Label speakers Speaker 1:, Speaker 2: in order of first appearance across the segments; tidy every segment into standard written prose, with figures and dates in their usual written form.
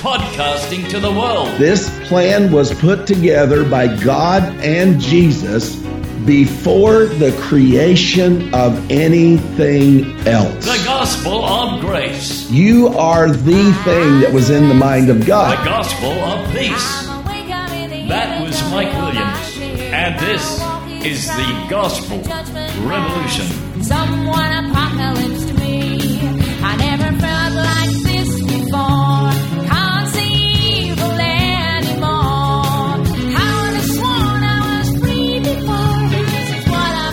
Speaker 1: podcasting to the world.
Speaker 2: This plan was put together by God and Jesus before the creation of anything else.
Speaker 1: The gospel of grace.
Speaker 2: You are the thing that was in the mind of
Speaker 1: The
Speaker 2: God.
Speaker 1: gospel of peace. That was Mike Williams. And this is the Gospel Revolution.
Speaker 3: Someone apocalypse to me. I never felt like this before. Can't see evil anymore. I would have sworn I was free before. This is what I've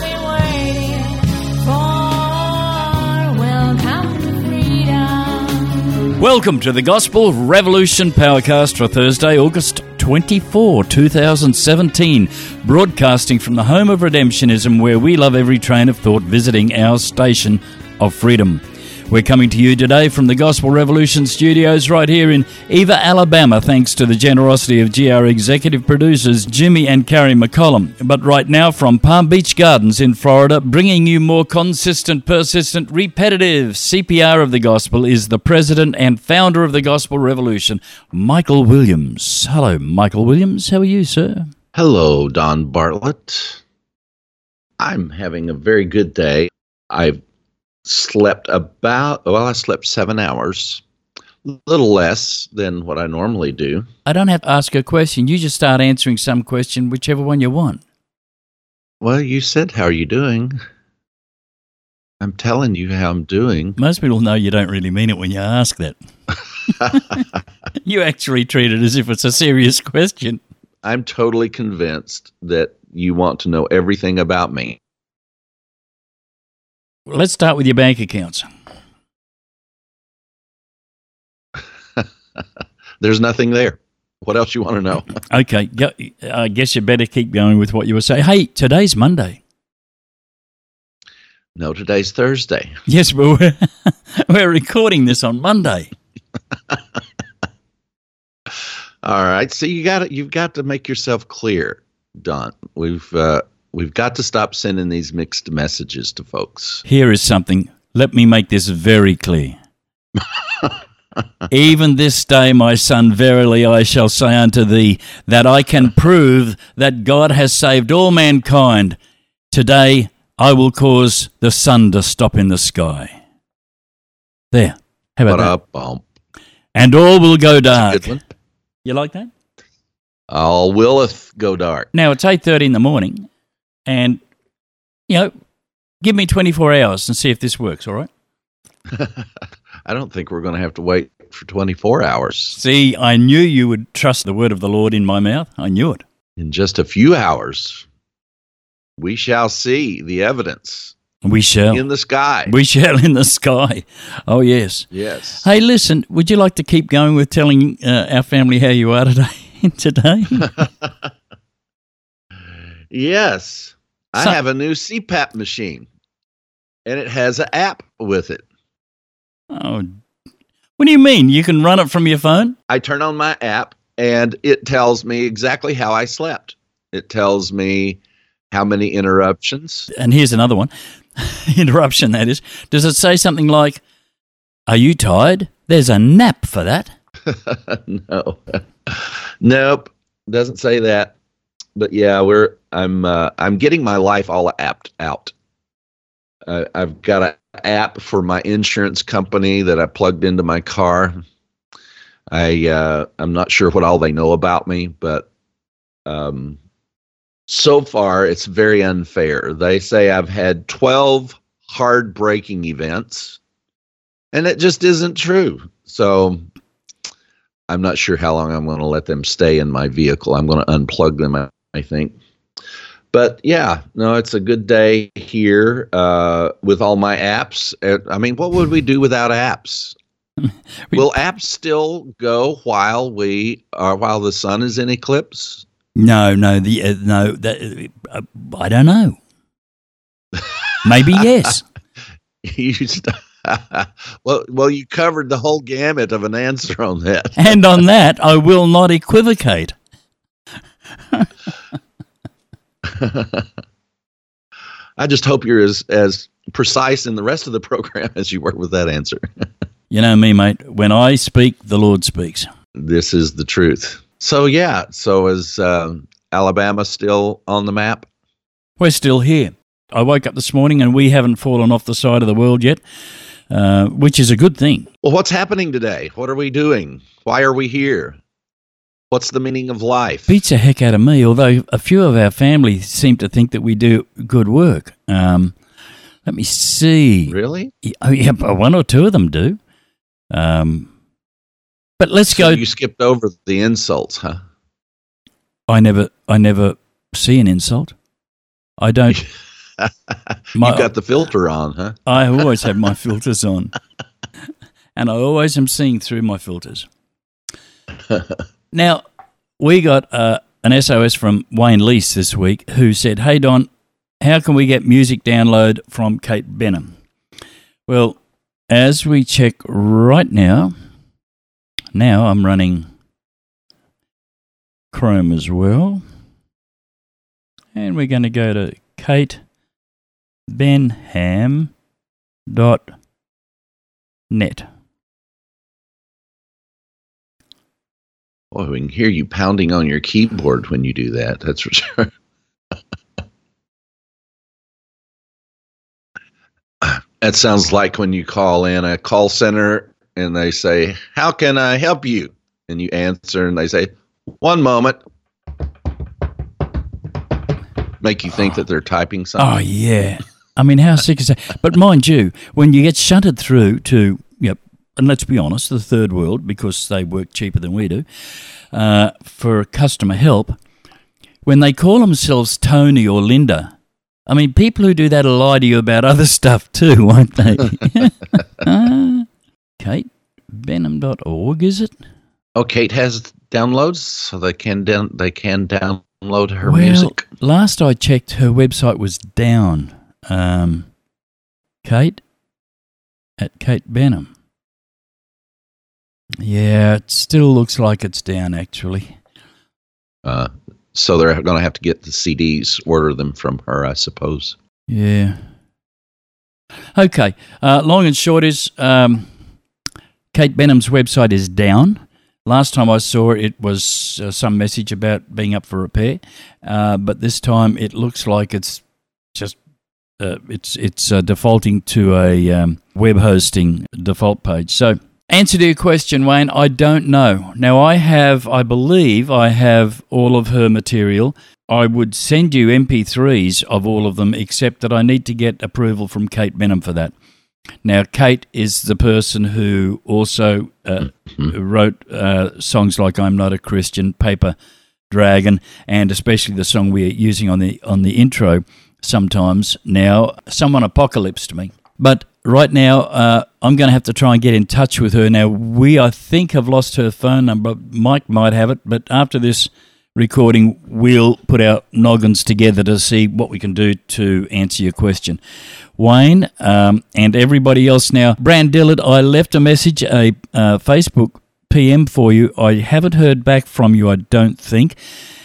Speaker 3: been waiting for. Welcome to freedom.
Speaker 1: Welcome to the Gospel Revolution Powercast for Thursday, August 24, 2017, broadcasting from the home of Redemptionism, where we love every train of thought visiting our station of freedom. We're coming to you today from the Gospel Revolution studios right here in Eva, Alabama, thanks to the generosity of GR executive producers Jimmy and Carrie McCollum. But right now from Palm Beach Gardens in Florida, bringing you more consistent, persistent, repetitive CPR of the gospel is the president and founder of the Gospel Revolution, Michael Williams. Hello, Michael Williams. How are you, sir?
Speaker 4: Hello, Don Bartlett. I'm having a very good day. I slept 7 hours, a little less than what I normally do.
Speaker 1: I don't have to ask a question. You just start answering some question, whichever one you want.
Speaker 4: Well, you said, how are you doing? I'm telling you how I'm doing.
Speaker 1: Most people know you don't really mean it when you ask that. You actually treat it as if it's a serious question.
Speaker 4: I'm totally convinced that you want to know everything about me.
Speaker 1: Let's start with your bank accounts.
Speaker 4: There's nothing there. What else you want to know?
Speaker 1: Okay, I guess you better keep going with what you were saying. Hey, today's Monday.
Speaker 4: No, today's Thursday.
Speaker 1: Yes, but we're recording this on Monday.
Speaker 4: All right. So you've got to make yourself clear, Don. We've got to stop sending these mixed messages to folks.
Speaker 1: Here is something. Let me make this very clear. Even this day, my son, verily I shall say unto thee, that I can prove that God has saved all mankind. Today I will cause the sun to stop in the sky. There. How about that? And all will go dark.
Speaker 4: Good one.
Speaker 1: You like that?
Speaker 4: All willeth go dark.
Speaker 1: Now, it's 8:30 in the morning, and, give me 24 hours and see if this works, all right?
Speaker 4: I don't think we're going to have to wait for 24 hours.
Speaker 1: See, I knew you would trust the word of the Lord in my mouth. I knew it.
Speaker 4: In just a few hours, we shall see the evidence.
Speaker 1: We shall.
Speaker 4: In the sky.
Speaker 1: We shall in the sky. Oh, yes.
Speaker 4: Yes.
Speaker 1: Hey, listen, would you like to keep going with telling our family how you are today?
Speaker 4: Yes. I have a new CPAP machine, and it has an app with it.
Speaker 1: Oh, what do you mean? You can run it from your phone?
Speaker 4: I turn on my app, and it tells me exactly how I slept. It tells me how many interruptions.
Speaker 1: And here's another one. Interruption, that is. Does it say something like, are you tired? There's a nap for that.
Speaker 4: No. Nope. Doesn't say that. But yeah, I'm getting my life all apped out. I've got an app for my insurance company that I plugged into my car. I'm not sure what all they know about me, but so far it's very unfair. They say I've had 12 hard braking events, and it just isn't true. So I'm not sure how long I'm going to let them stay in my vehicle. I'm going to unplug them, I think. But yeah, no, it's a good day here with all my apps. I mean, what would we do without apps? Will apps still go while the sun is in eclipse?
Speaker 1: No. I don't know. Maybe yes.
Speaker 4: Well, you covered the whole gamut of an answer on that.
Speaker 1: And on that, I will not equivocate.
Speaker 4: I just hope you're as precise in the rest of the program as you were with that answer.
Speaker 1: You know me, mate. When I speak, the Lord speaks.
Speaker 4: this is the truth. So yeah, so is Alabama still on the map?
Speaker 1: We're still here. I woke up this morning and we haven't fallen off the side of the world yet, which is a good thing.
Speaker 4: Well, what's happening today? What are we doing? Why are we here? What's the meaning of life?
Speaker 1: Beats the heck out of me, although a few of our family seem to think that we do good work. Let me see.
Speaker 4: Really?
Speaker 1: Yeah, one or two of them do. But let's go.
Speaker 4: You skipped over the insults, huh?
Speaker 1: I never see an insult. I don't.
Speaker 4: You've got the filter on, huh?
Speaker 1: I always have my filters on. And I always am seeing through my filters. Now, we got an SOS from Wayne Lease this week who said, "Hey, Don, how can we get music download from Kate Benham?" Well, as we check right now I'm running Chrome as well. And we're going to go to katebenham.net.
Speaker 4: Well, we can hear you pounding on your keyboard when you do that, that's for sure. That sounds like when you call in a call center and they say, "How can I help you?" And you answer and they say, "One moment." Make you think that they're typing something.
Speaker 1: Oh, yeah. I mean, how sick is that? But mind you, when you get shunted through to, and let's be honest, the third world, because they work cheaper than we do, for customer help, when they call themselves Tony or Linda, I mean, people who do that will lie to you about other stuff too, won't they? KateBenham.org, is it?
Speaker 4: Oh, Kate has downloads, so they can download her music.
Speaker 1: Last I checked, her website was down. Kate at Kate Benham. Yeah, it still looks like it's down, actually.
Speaker 4: So they're going to have to get the CDs, order them from her, I suppose.
Speaker 1: Yeah. Okay. Long and short is Kate Benham's website is down. Last time I saw it was some message about being up for repair, but this time it looks like it's just it's defaulting to a web hosting default page. So, answer to your question, Wayne, I don't know. Now, I believe I have all of her material. I would send you MP3s of all of them, except that I need to get approval from Kate Benham for that. Now, Kate is the person who also wrote songs like "I'm Not a Christian," "Paper Dragon," and especially the song we're using on the intro sometimes now, "Someone Apocalypsed Me." But right now, I'm going to have to try and get in touch with her. Now, I think, have lost her phone number. Mike might have it, but after this recording, we'll put our noggins together to see what we can do to answer your question. Wayne, and everybody else now. Brand Dillard, I left a message, a Facebook PM for you. I haven't heard back from you, I don't think.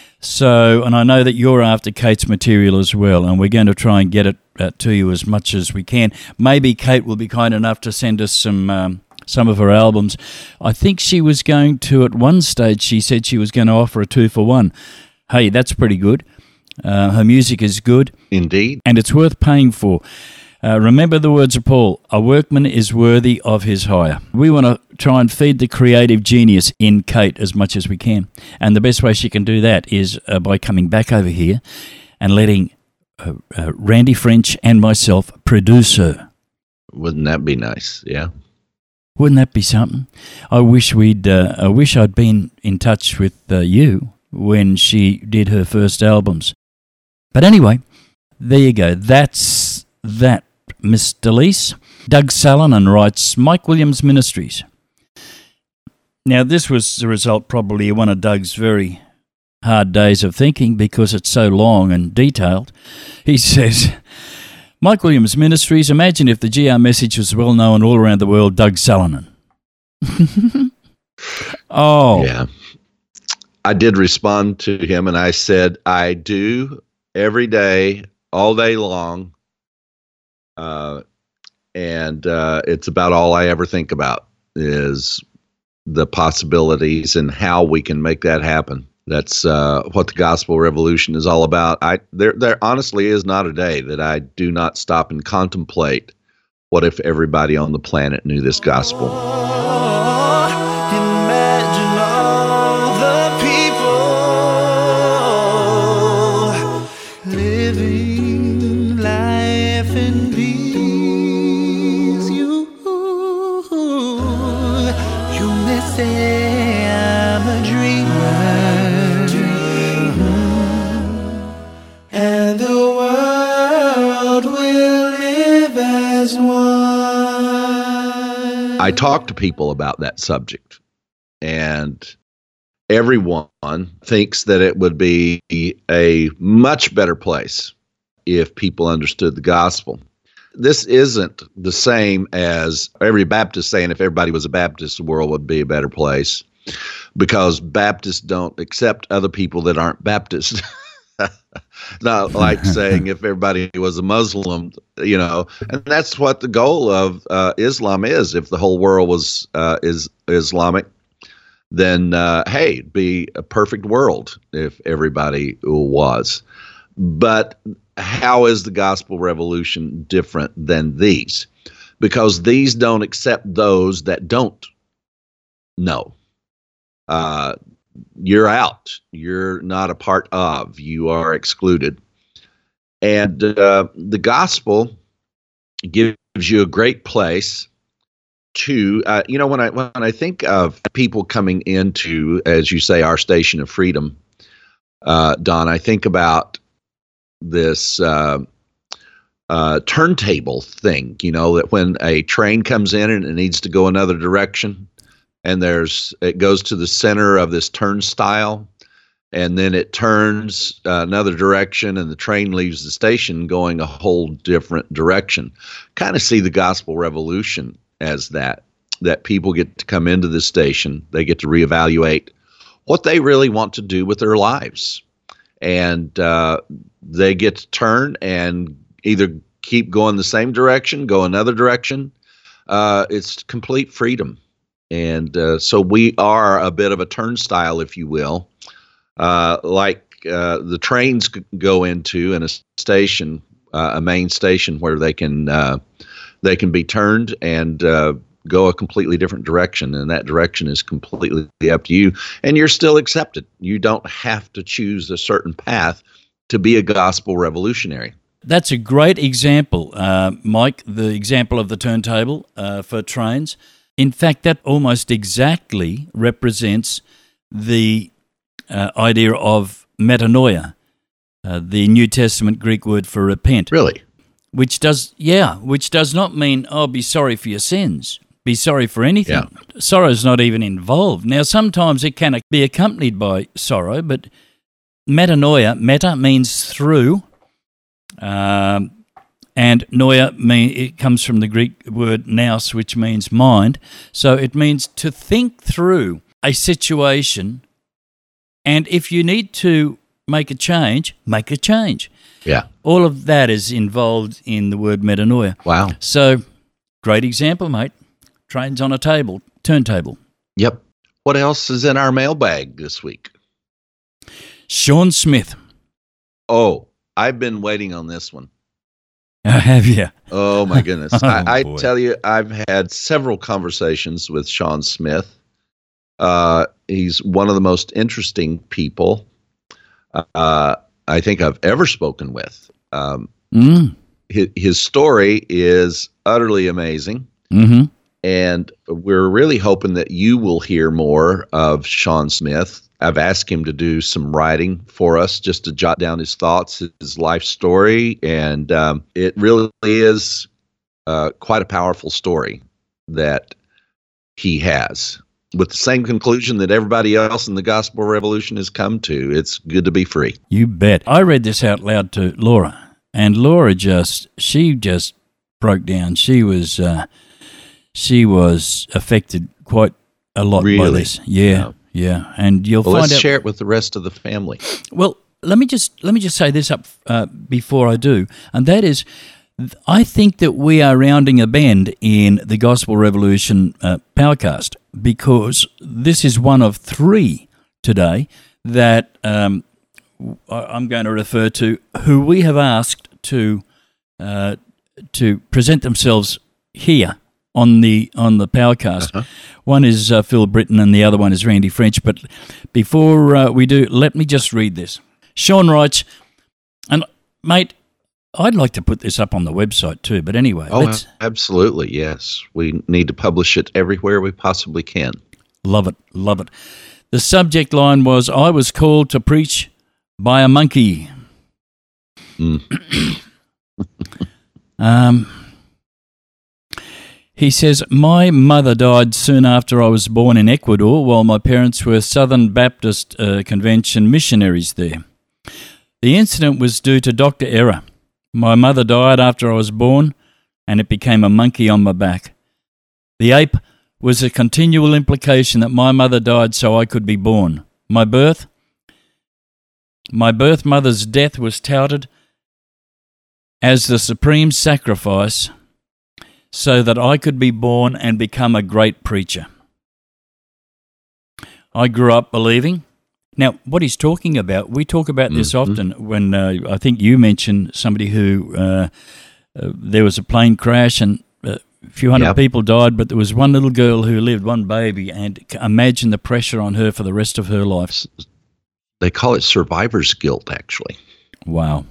Speaker 1: So, and I know that you're after Kate's material as well, and we're going to try and get it to you as much as we can. Maybe Kate will be kind enough to send us some of her albums. I think she was going to, at one stage, she said she was going to offer a 2-for-1. Hey, that's pretty good. Her music is good.
Speaker 4: Indeed.
Speaker 1: And it's worth paying for. Remember the words of Paul, "A workman is worthy of his hire." We want to try and feed the creative genius in Kate as much as we can. And the best way she can do that is by coming back over here and letting Randy French and myself produce her.
Speaker 4: Wouldn't that be nice? Yeah.
Speaker 1: Wouldn't that be something? I wish I'd been in touch with you when she did her first albums. But anyway, there you go. That's that, Miss DeLise. Doug Salonen writes, Mike Williams Ministries. Now, this was the result probably of one of Doug's very hard days of thinking because it's so long and detailed. He says, Mike Williams Ministries, imagine if the GR message was well known all around the world, Doug Salonen. Oh.
Speaker 4: Yeah. I did respond to him and I said, I do every day, all day long. And it's about all I ever think about is the possibilities and how we can make that happen. That's what the Gospel Revolution is all about. There honestly is not a day that I do not stop and contemplate, what if everybody on the planet knew this gospel?
Speaker 5: Imagine all the people living life in peace. You may say I'm a dreamer, and the world will live as one.
Speaker 4: I talk to people about that subject, and everyone thinks that it would be a much better place if people understood the gospel. This isn't the same as every Baptist saying if everybody was a Baptist, the world would be a better place, because Baptists don't accept other people that aren't Baptist. Not like saying if everybody was a Muslim, and that's what the goal of Islam is. If the whole world was is Islamic, then hey, it'd be a perfect world if everybody was. But how is the Gospel Revolution different than these? Because these don't accept those that don't know. You're out. You're not a part of. You are excluded. And the gospel gives you a great place to, when I think of people coming into, as you say, our station of freedom, Don, I think about this turntable thing, that when a train comes in and it needs to go another direction, and it goes to the center of this turnstile, and then it turns another direction, and the train leaves the station going a whole different direction. Kind of see the Gospel Revolution as that people get to come into the station, they get to reevaluate what they really want to do with their lives, and they get to turn and either keep going the same direction, go another direction. It's complete freedom. And so we are a bit of a turnstile, if you will, like the trains go into in a station, a main station where they can be turned and go a completely different direction. And that direction is completely up to you. And you're still accepted. You don't have to choose a certain path to be a gospel revolutionary.
Speaker 1: That's a great example, Mike, the example of the turntable for trains. In fact, that almost exactly represents the idea of metanoia, the New Testament Greek word for repent.
Speaker 4: Really?
Speaker 1: Which does not mean, be sorry for your sins, be sorry for anything.
Speaker 4: Yeah.
Speaker 1: Sorrow's not even involved. Now, sometimes it can be accompanied by sorrow, but metanoia, meta means through, and noia, it comes from the Greek word nous, which means mind. So it means to think through a situation, and if you need to make a change, make a change.
Speaker 4: Yeah.
Speaker 1: All of that is involved in the word metanoia.
Speaker 4: Wow.
Speaker 1: So, great example, mate. Trains on a table, turntable.
Speaker 4: Yep. What else is in our mailbag this week?
Speaker 1: Sean Smith.
Speaker 4: Oh, I've been waiting on this one.
Speaker 1: Have you?
Speaker 4: Oh, my goodness.
Speaker 1: Oh,
Speaker 4: I
Speaker 1: boy.
Speaker 4: tell you, I've had several conversations with Sean Smith. He's one of the most interesting people I think I've ever spoken with. His story is utterly amazing.
Speaker 1: Mm-hmm.
Speaker 4: And we're really hoping that you will hear more of Sean Smith. I've asked him to do some writing for us, just to jot down his thoughts, his life story. And it really is quite a powerful story that he has, with the same conclusion that everybody else in the Gospel Revolution has come to. It's good to be free.
Speaker 1: You bet. I read this out loud to Laura, and Laura she just broke down. She was affected quite a lot by this. Yeah. And you'll find
Speaker 4: let's
Speaker 1: out.
Speaker 4: share it with the rest of the family.
Speaker 1: Well, let me just say this up before I do, and that is, I think that we are rounding a bend in the Gospel Revolution Powercast. because this is one of three today that I'm going to refer to who we have asked to present themselves here on the Powercast.
Speaker 4: Uh-huh.
Speaker 1: One is Phil Britton and the other one is Randy French. But before we do, let me just read this. Sean writes, and mate, I'd like to put this up on the website too, but anyway.
Speaker 4: Oh, absolutely, yes. We need to publish it everywhere we possibly can.
Speaker 1: Love it, love it. The subject line was, I was called to preach by a monkey. He says, my mother died soon after I was born in Ecuador while my parents were Southern Baptist Convention missionaries there. The incident was due to doctor error. My mother died after I was born, and it became a monkey on my back. The ape was a continual implication that my mother died so I could be born. My birth mother's death was touted as the supreme sacrifice so that I could be born and become a great preacher. I grew up believing. Now, what he's talking about, we talk about this often when I think you mentioned somebody who there was a plane crash and a few hundred people died, but there was one little girl who lived, one baby, and imagine the pressure on her for the rest of her life.
Speaker 4: They call it survivor's guilt, actually.
Speaker 1: Wow.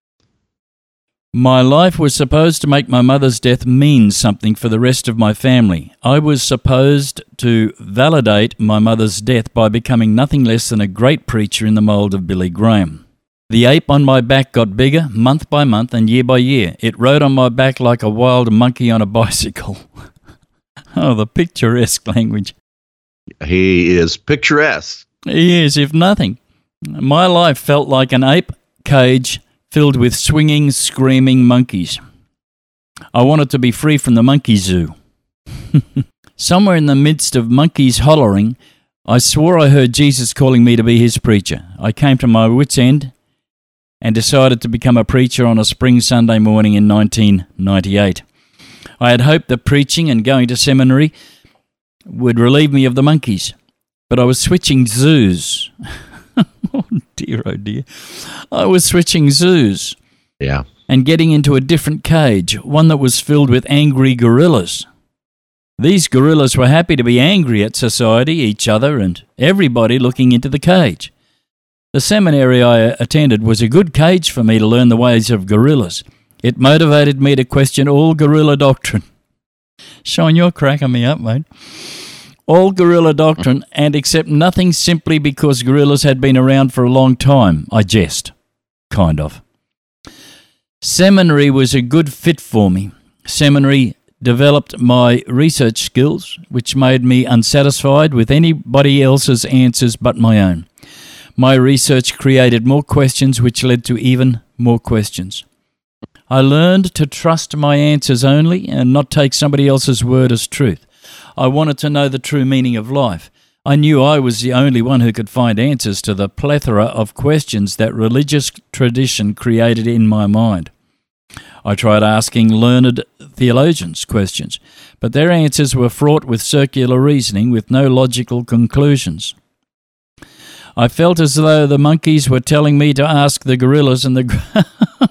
Speaker 1: My life was supposed to make my mother's death mean something for the rest of my family. I was supposed to validate my mother's death by becoming nothing less than a great preacher in the mould of Billy Graham. The ape on my back got bigger month by month and year by year. It rode on my back like a wild monkey on a bicycle. Oh, the picturesque language.
Speaker 4: He is picturesque.
Speaker 1: He is, if nothing. My life felt like an ape cage filled with swinging, screaming monkeys. I wanted to be free from the monkey zoo. Somewhere in the midst of monkeys hollering, I swore I heard Jesus calling me to be his preacher. I came to my wits' end and decided to become a preacher on a spring Sunday morning in 1998. I had hoped that preaching and going to seminary would relieve me of the monkeys, but I was switching zoos. Oh dear. I was switching zoos.
Speaker 4: Yeah.
Speaker 1: And getting into a different cage, one that was filled with angry gorillas. These gorillas were happy to be angry at society, each other, and everybody looking into the cage. The seminary I attended was a good cage for me to learn the ways of gorillas. It motivated me to question all gorilla doctrine. Sean, you're cracking me up, mate. All gorilla doctrine and accept nothing simply because gorillas had been around for a long time. I jest. Kind of. Seminary was a good fit for me. Seminary developed my research skills, which made me unsatisfied with anybody else's answers but my own. My research created more questions, which led to even more questions. I learned to trust my answers only and not take somebody else's word as truth. I wanted to know the true meaning of life. I knew I was the only one who could find answers to the plethora of questions that religious tradition created in my mind. I tried asking learned theologians questions, but their answers were fraught with circular reasoning with no logical conclusions. I felt as though the monkeys were telling me to ask the gorillas and the...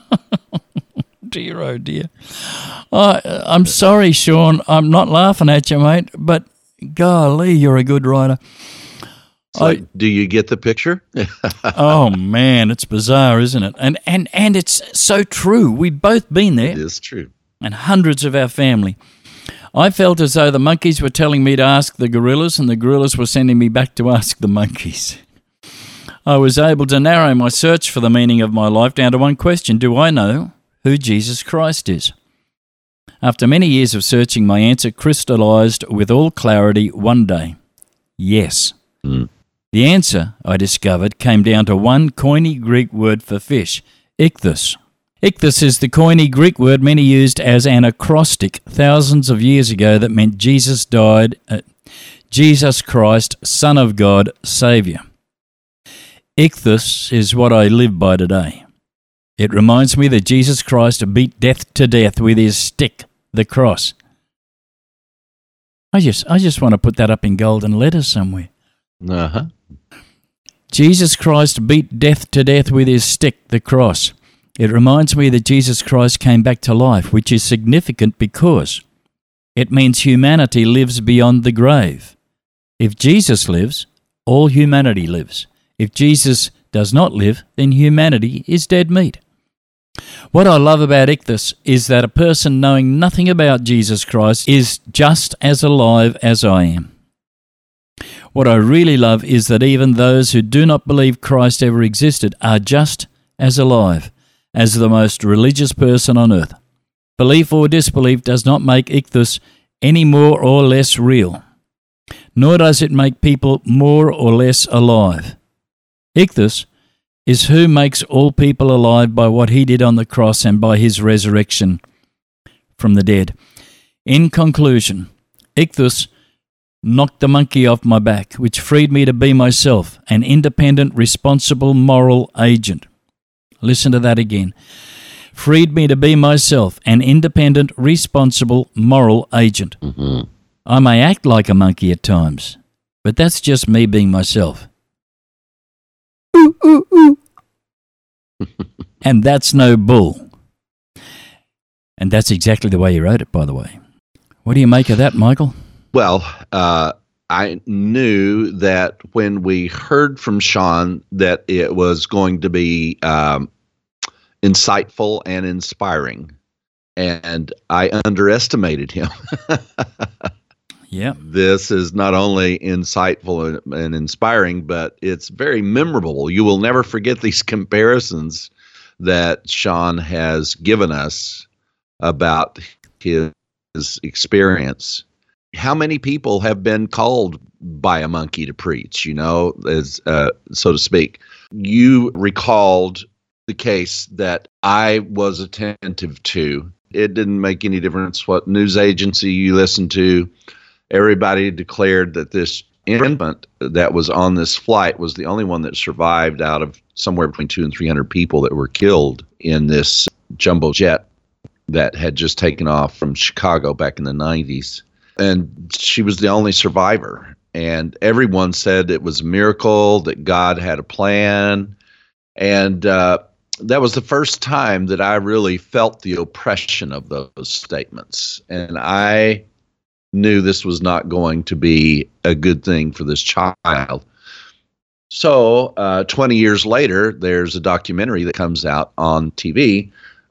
Speaker 1: Dear, oh dear. I'm sorry, Sean. I'm not laughing at you, mate, but golly, you're a good writer.
Speaker 4: Do you get the picture?
Speaker 1: Oh, man, it's bizarre, isn't it? And it's so true. We've both been there.
Speaker 4: It is true.
Speaker 1: And hundreds of our family. I felt as though the monkeys were telling me to ask the gorillas and the gorillas were sending me back to ask the monkeys. I was able to narrow my search for the meaning of my life down to one question. Do I know who Jesus Christ is? After many years of searching, my answer crystallized with all clarity one day. Yes. The answer, I discovered, came down to one coiny Greek word for fish, ichthus. Ichthus is the coiny Greek word many used as an acrostic thousands of years ago that meant Jesus died, Jesus Christ, Son of God, Saviour. Ichthus is what I live by today. It reminds me that Jesus Christ beat death to death with his stick, the cross. I just want to put that up in golden letters somewhere.
Speaker 4: Uh-huh.
Speaker 1: Jesus Christ beat death to death with his stick, the cross. It reminds me that Jesus Christ came back to life, which is significant because it means humanity lives beyond the grave. If Jesus lives, all humanity lives. If Jesus does not live, then humanity is dead meat. What I love about Ichthus is that a person knowing nothing about Jesus Christ is just as alive as I am. What I really love is that even those who do not believe Christ ever existed are just as alive as the most religious person on earth. Belief or disbelief does not make Ichthus any more or less real, nor does it make people more or less alive. Ichthus is who makes all people alive by what he did on the cross and by his resurrection from the dead. In conclusion, Ichthus knocked the monkey off my back, which freed me to be myself, an independent, responsible, moral agent. Listen to that again. Freed me to be myself, an independent, responsible, moral agent.
Speaker 4: Mm-hmm.
Speaker 1: I may act like a monkey at times, but that's just me being myself. Ooh, ooh, ooh. And that's no bull. And that's exactly the way he wrote it, by the way. What do you make of that, Michael?
Speaker 4: Well, I knew that when we heard from Sean that it was going to be insightful and inspiring, and I underestimated him.
Speaker 1: Yeah.
Speaker 4: This is not only insightful and inspiring, but it's very memorable. You will never forget these comparisons that Sean has given us about his experience. How many people have been called by a monkey to preach, as so to speak? You recalled the case that I was attentive to. It didn't make any difference what news agency you listened to. Everybody declared that this infant that was on this flight was the only one that survived out of somewhere between 200 and 300 people that were killed in this jumbo jet that had just taken off from Chicago back in the 90s. And she was the only survivor. And everyone said it was a miracle, that God had a plan. And that was the first time that I really felt the oppression of those statements. And I knew this was not going to be a good thing for this child. So 20 years later, there's a documentary that comes out on TV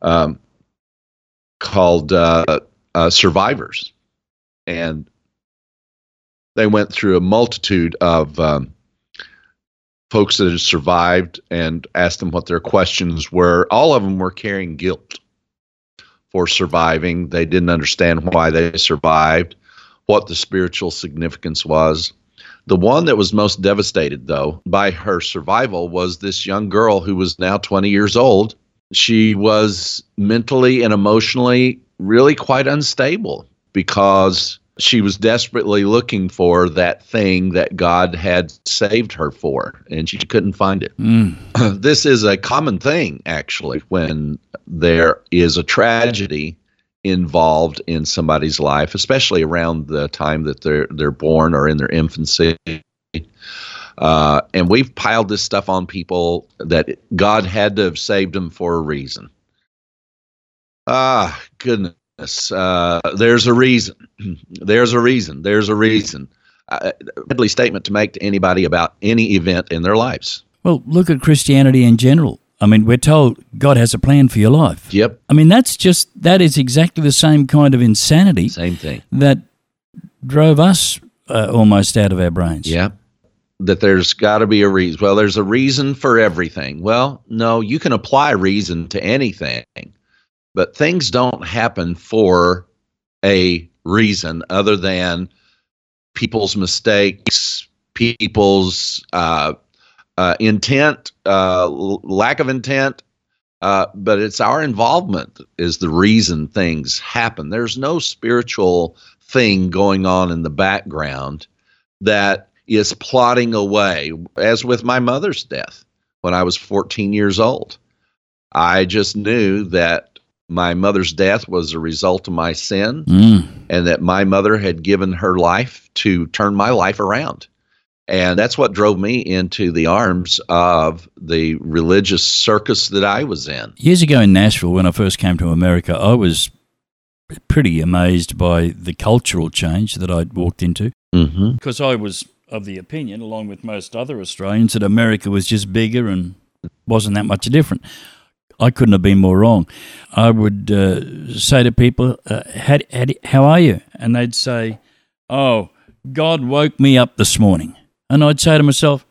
Speaker 4: called Survivors. And they went through a multitude of folks that had survived and asked them what their questions were. All of them were carrying guilt for surviving. They didn't understand why they survived, what the spiritual significance was. The one that was most devastated, though, by her survival was this young girl who was now 20 years old. She was mentally and emotionally really quite unstable because she was desperately looking for that thing that God had saved her for, and she couldn't find it. This is a common thing, actually, when there is a tragedy involved in somebody's life, especially around the time that they're born or in their infancy. And we've piled this stuff on people that God had to have saved them for a reason. Goodness. There's a reason. There's a reason. There's a reason. A deadly statement to make to anybody about any event in their lives.
Speaker 1: Well, look at Christianity in general. I mean, we're told God has a plan for your life.
Speaker 4: Yep.
Speaker 1: I mean, that is exactly the same kind of insanity.
Speaker 4: Same thing.
Speaker 1: That drove us almost out of our brains.
Speaker 4: Yeah. That there's got to be a reason. Well, there's a reason for everything. Well, no, you can apply reason to anything, but things don't happen for a reason other than people's mistakes, people's intent, lack of intent, but it's our involvement is the reason things happen. There's no spiritual thing going on in the background that is plotting away. As with my mother's death when I was 14 years old, I just knew that my mother's death was a result of my sin, and that my mother had given her life to turn my life around. And that's what drove me into the arms of the religious circus that I was in.
Speaker 1: Years ago in Nashville, when I first came to America, I was pretty amazed by the cultural change that I'd walked into. Because I was of the opinion, along with most other Australians, that America was just bigger and wasn't that much different. I couldn't have been more wrong. I would say to people, how are you? And they'd say, oh, God woke me up this morning. And I'd say to myself,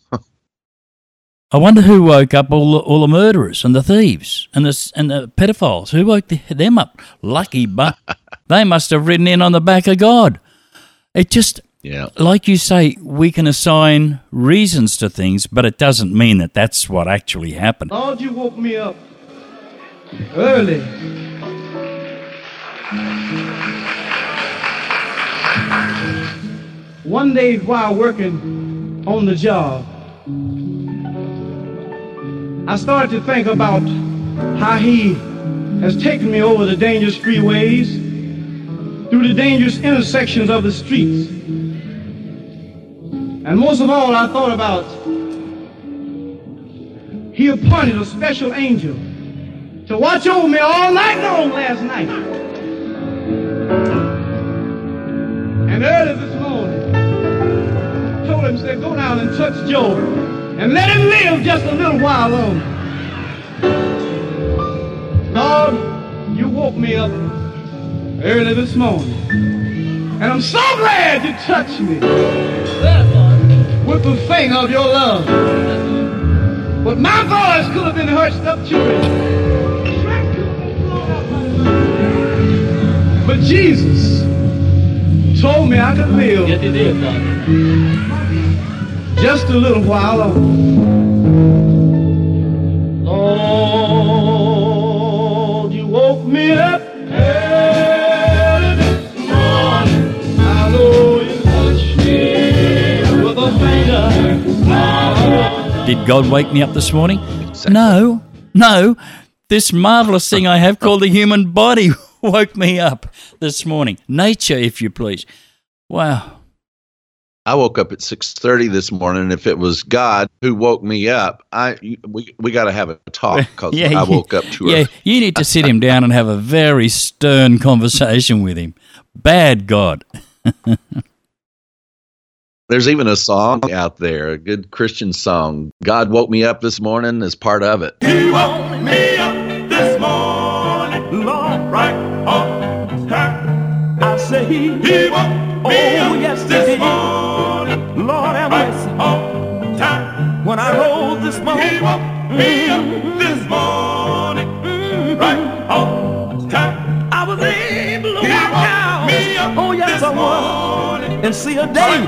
Speaker 1: I wonder who woke up all the murderers and the thieves and the pedophiles. Who woke them up? Lucky, but they must have ridden in on the back of God. It just, like you say, we can assign reasons to things, but it doesn't mean that that's what actually happened.
Speaker 6: Lord, you woke me up early. One day while working on the job, I started to think about how he has taken me over the dangerous freeways, through the dangerous intersections of the streets. And most of all, I thought about he appointed a special angel to watch over me all night long last night. And early this morning, told him, said, go down and touch Job and let him live just a little while longer. Lord, you woke me up early this morning, and I'm so glad you touched me with the finger of your love. But my voice could have been hushed up to it. But Jesus told me I could live just a little while longer. Lord, you woke me up early this morning. I know you touched me with a finger.
Speaker 1: Did God wake me up this morning? No. This marvelous thing I have called the human body woke me up this morning. Nature, if you please. Wow.
Speaker 4: I woke up at 6:30 this morning. If it was God who woke me up, we got to have a talk because I woke up too early.
Speaker 1: Yeah, you need to sit him down and have a very stern conversation with him. Bad God.
Speaker 4: There's even a song out there, a good Christian song. God woke me up this morning is part of it.
Speaker 7: He woke me up this morning, Lord, right on time. I say he woke me up this morning, Lord, have mercy on time. When I rose this morning, he woke me up this morning, right on time. I was able to walk out, oh yes I was, and see a day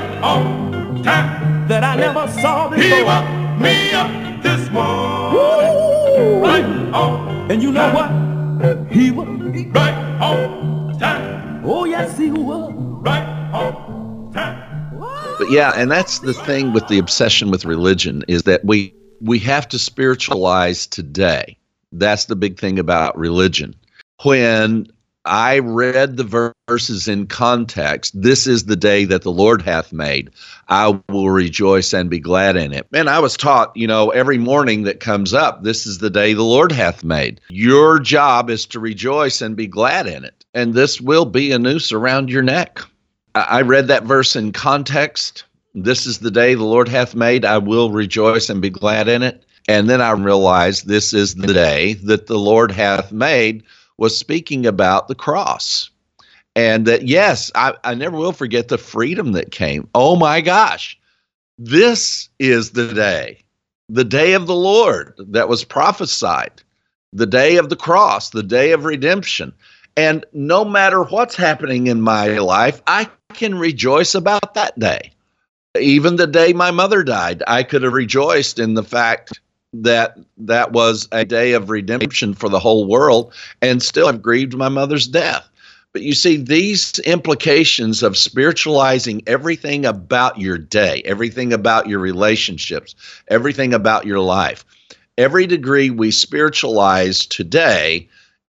Speaker 7: that I never saw before. He woke me up this morning, right on. And you know what? He was right on time. Oh yes, he was right on time.
Speaker 4: But yeah, and that's the thing with the obsession with religion is that we have to spiritualize today. That's the big thing about religion. When I read the verses in context, this is the day that the Lord hath made. I will rejoice and be glad in it. And I was taught, every morning that comes up, this is the day the Lord hath made. Your job is to rejoice and be glad in it. And this will be a noose around your neck. I read that verse in context. This is the day the Lord hath made. I will rejoice and be glad in it. And then I realized this is the day that the Lord hath made was speaking about the cross. And that, yes, I never will forget the freedom that came. Oh my gosh, this is the day of the Lord that was prophesied, the day of the cross, the day of redemption. And no matter what's happening in my life, I can rejoice about that day. Even the day my mother died, I could have rejoiced in the fact that that was a day of redemption for the whole world and still have grieved my mother's death. But you see, these implications of spiritualizing everything about your day, everything about your relationships, everything about your life, every degree we spiritualize today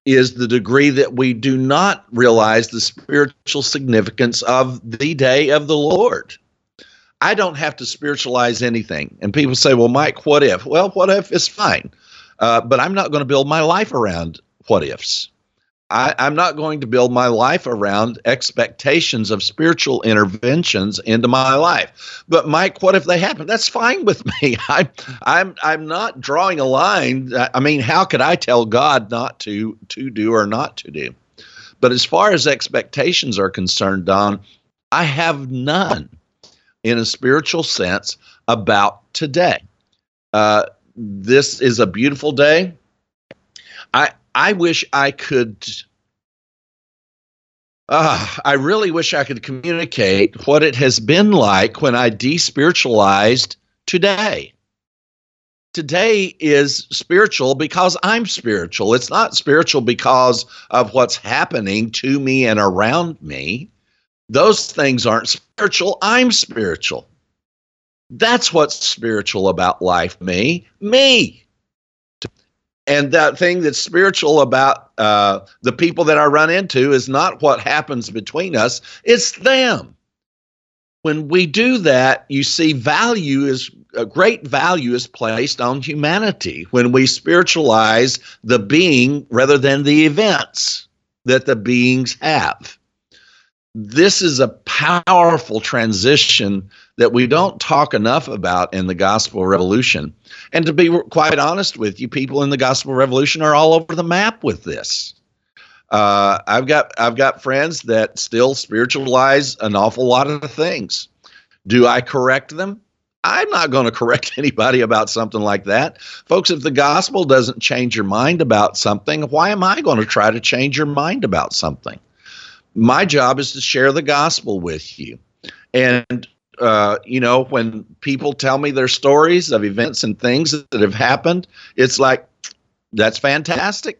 Speaker 4: is the degree that we do not realize the spiritual significance of the day of the Lord. I don't have to spiritualize anything. And people say, well, Mike, what if? Well, what if is fine. But I'm not going to build my life around what ifs. I'm not going to build my life around expectations of spiritual interventions into my life. But Mike, what if they happen? That's fine with me. I'm not drawing a line. I mean, how could I tell God not to do or not to do? But as far as expectations are concerned, Don, I have none in a spiritual sense about today. This is a beautiful day. I wish I could, I really wish I could communicate what it has been like when I despiritualized today. Today is spiritual because I'm spiritual. It's not spiritual because of what's happening to me and around me. Those things aren't spiritual. I'm spiritual. That's what's spiritual about life, me. And that thing that's spiritual about the people that I run into is not what happens between us, it's them. When we do that, you see great value is placed on humanity when we spiritualize the being rather than the events that the beings have. This is a powerful transition that we don't talk enough about in the gospel revolution. And to be quite honest with you, people in the gospel revolution are all over the map with this. I've got friends that still spiritualize an awful lot of things. Do I correct them? I'm not going to correct anybody about something like that. Folks, if the gospel doesn't change your mind about something, why am I going to try to change your mind about something? My job is to share the gospel with you. And when people tell me their stories of events and things that have happened, it's like, that's fantastic.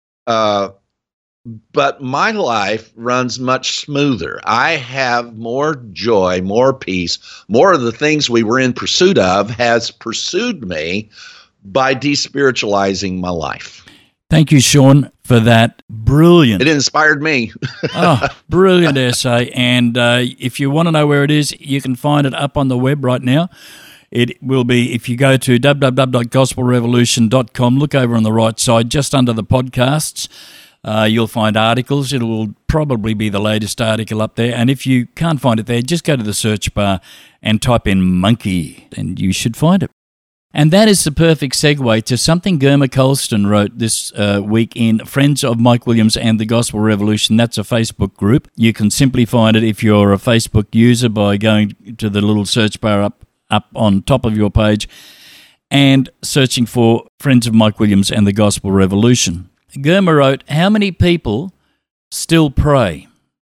Speaker 4: But my life runs much smoother. I have more joy, more peace, more of the things we were in pursuit of has pursued me by despiritualizing my life.
Speaker 1: Thank you, Sean, for that brilliant.
Speaker 4: It inspired me.
Speaker 1: Brilliant essay. And if you want to know where it is, you can find it up on the web right now. It will be, if you go to www.gospelrevolution.com, look over on the right side, just under the podcasts, you'll find articles. It will probably be the latest article up there. And if you can't find it there, just go to the search bar and type in monkey, and you should find it. And that is the perfect segue to something Germa Colston wrote this week in Friends of Mike Williams and the Gospel Revolution. That's a Facebook group. You can simply find it if you're a Facebook user by going to the little search bar up on top of your page and searching for Friends of Mike Williams and the Gospel Revolution. Germa wrote, how many people still pray?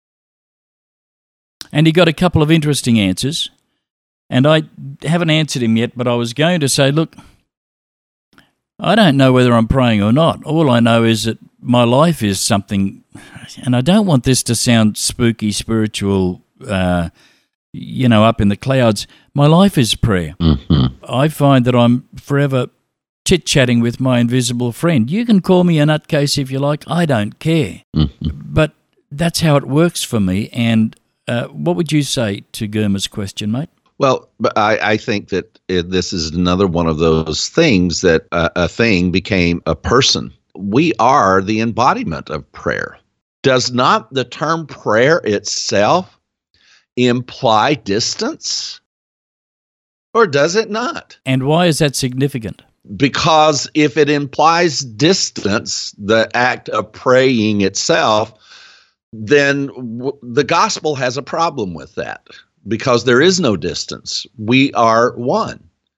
Speaker 1: And he got a couple of interesting answers. And I haven't answered him yet, but I was going to say, look, I don't know whether I'm praying or not. All I know is that my life is something, and I don't want this to sound spooky, spiritual, up in the clouds. My life is prayer. Mm-hmm. I find that I'm forever chit-chatting with my invisible friend. You can call me a nutcase if you like. I don't care. Mm-hmm. But that's how it works for me. And what would you say to Germa's question, mate?
Speaker 4: Well, I think that this is another one of those things that a thing became a person. We are the embodiment of prayer. Does not the term prayer itself imply distance? Or does it not?
Speaker 1: And why is that significant?
Speaker 4: Because if it implies distance, the act of praying itself, then the gospel has a problem with that. Because there is no distance. We are one.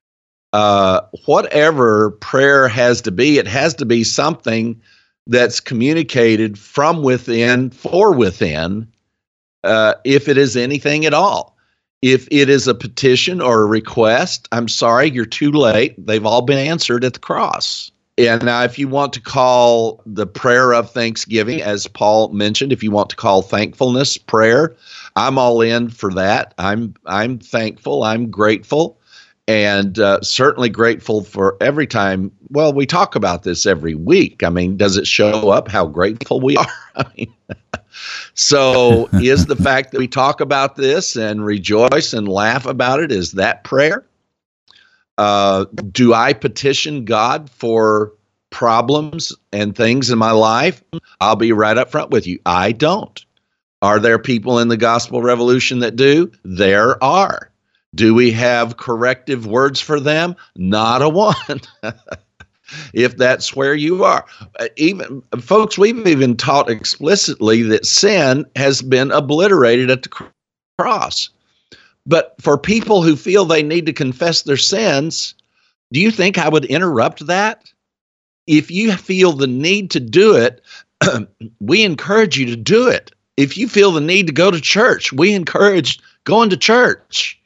Speaker 4: Whatever prayer has to be, it has to be something that's communicated from within for within, if it is anything at all. If it is a petition or a request, I'm sorry, you're too late. They've all been answered at the cross. And now if you want to call the prayer of thanksgiving, as Paul mentioned, if you want to call thankfulness prayer, I'm all in for that. I'm thankful. I'm grateful. And certainly grateful for every time. Well, we talk about this every week. I mean, does it show up how grateful we are? I mean, so is the fact that we talk about this and rejoice and laugh about it, is that prayer? Do I petition God for problems and things in my life? I'll be right up front with you. I don't. Are there people in the Gospel Revolution that do? There are. Do we have corrective words for them? Not a one. If that's where you are. Even folks, we've even taught explicitly that sin has been obliterated at the cross. But for people who feel they need to confess their sins, do you think I would interrupt that? If you feel the need to do it, we encourage you to do it. If you feel the need to go to church, we encourage going to church.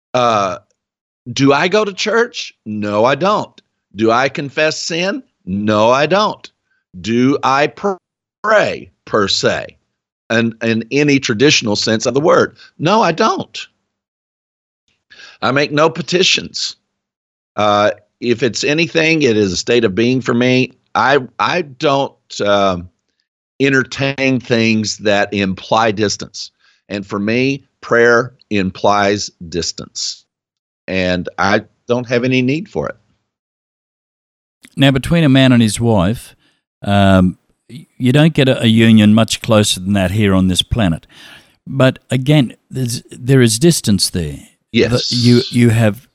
Speaker 4: Do I go to church? No, I don't. Do I confess sin? No, I don't. Do I pray per se, and in any traditional sense of the word? No, I don't. I make no petitions. If it's anything, it is a state of being for me. I don't entertain things that imply distance. And for me, prayer implies distance. And I don't have any need for it.
Speaker 1: Now, between a man and his wife, you don't get a union much closer than that here on this planet. But again, there is distance there.
Speaker 4: Yes.
Speaker 1: You have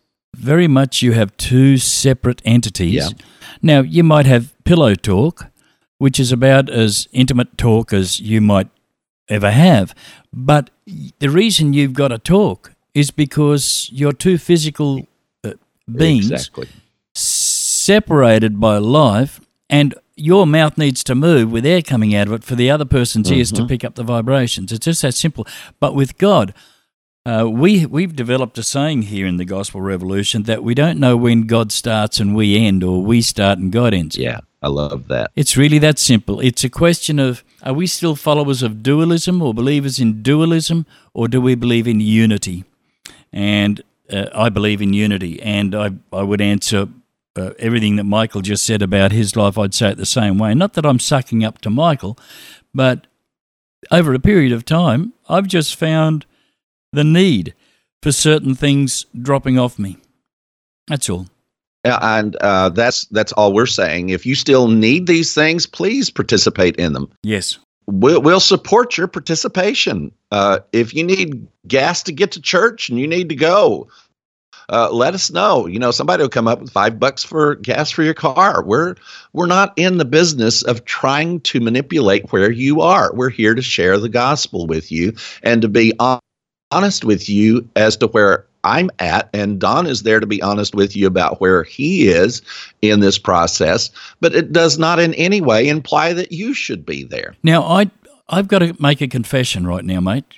Speaker 1: two separate entities.
Speaker 4: Yeah.
Speaker 1: Now, you might have pillow talk, which is about as intimate talk as you might ever have. But the reason you've got to talk is because you're two physical beings
Speaker 4: Exactly.
Speaker 1: separated by life, and your mouth needs to move with air coming out of it for the other person's ears to pick up the vibrations. It's just that simple. But with God, we've developed a saying here in the Gospel Revolution that we don't know when God starts and we end, or we start and God ends.
Speaker 4: Yeah, I love that.
Speaker 1: It's really that simple. It's a question of, are we still followers of dualism or believers in dualism, or do we believe in unity? And I believe in unity, and I would answer everything that Michael just said about his life. I'd say it the same way. Not that I'm sucking up to Michael, but over a period of time, I've just found the need for certain things dropping off me. That's all.
Speaker 4: And that's all we're saying. If you still need these things, please participate in them.
Speaker 1: Yes.
Speaker 4: We'll support your participation. If you need gas to get to church and you need to go, let us know. You know, somebody will come up with $5 for gas for your car. We're not in the business of trying to manipulate where you are. We're here to share the gospel with you and to be honest with you as to where I'm at, and Don is there to be honest with you about where he is in this process, but it does not in any way imply that you should be there.
Speaker 1: Now, I've got to make a confession right now, mate.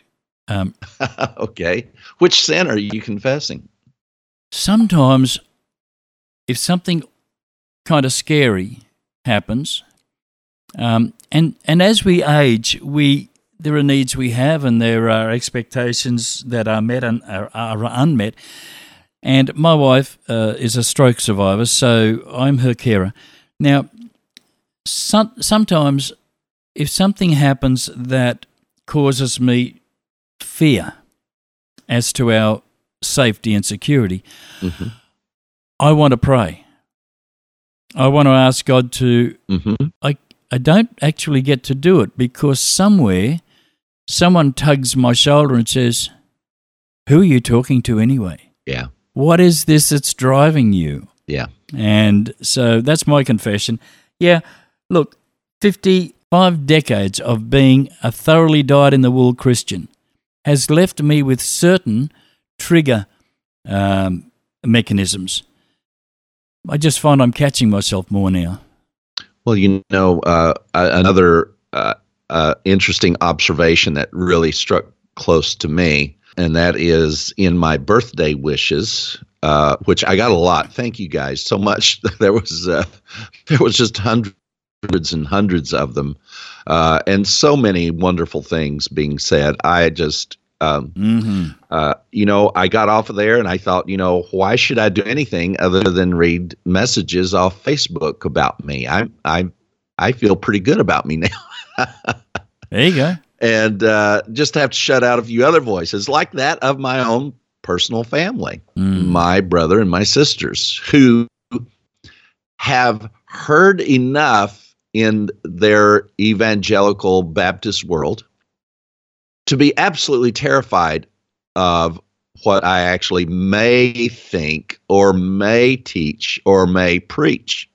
Speaker 4: Okay. Which sin are you confessing?
Speaker 1: Sometimes, if something kind of scary happens, and as we age, there are needs we have, and there are expectations that are met and are unmet. And my wife is a stroke survivor, so I'm her carer. Now, sometimes if something happens that causes me fear as to our safety and security, I want to pray. I want to ask God to... I don't actually get to do it because somewhere someone tugs my shoulder and says, "Who are you talking to anyway?
Speaker 4: Yeah.
Speaker 1: What is this that's driving you?"
Speaker 4: Yeah.
Speaker 1: And so that's my confession. Yeah, look, 55 decades of being a thoroughly dyed-in-the-wool Christian has left me with certain trigger mechanisms. I just find I'm catching myself more now.
Speaker 4: Well, you know, another interesting observation that really struck close to me, and that is in my birthday wishes, which I got a lot. Thank you guys so much. There was just hundreds and hundreds of them, and so many wonderful things being said. I just I got off of there and I thought, why should I do anything other than read messages off Facebook about me? I feel pretty good about me now.
Speaker 1: There you go.
Speaker 4: And just have to shut out a few other voices like that of my own personal family, my brother and my sisters, who have heard enough in their evangelical Baptist world to be absolutely terrified of what I actually may think or may teach or may preach.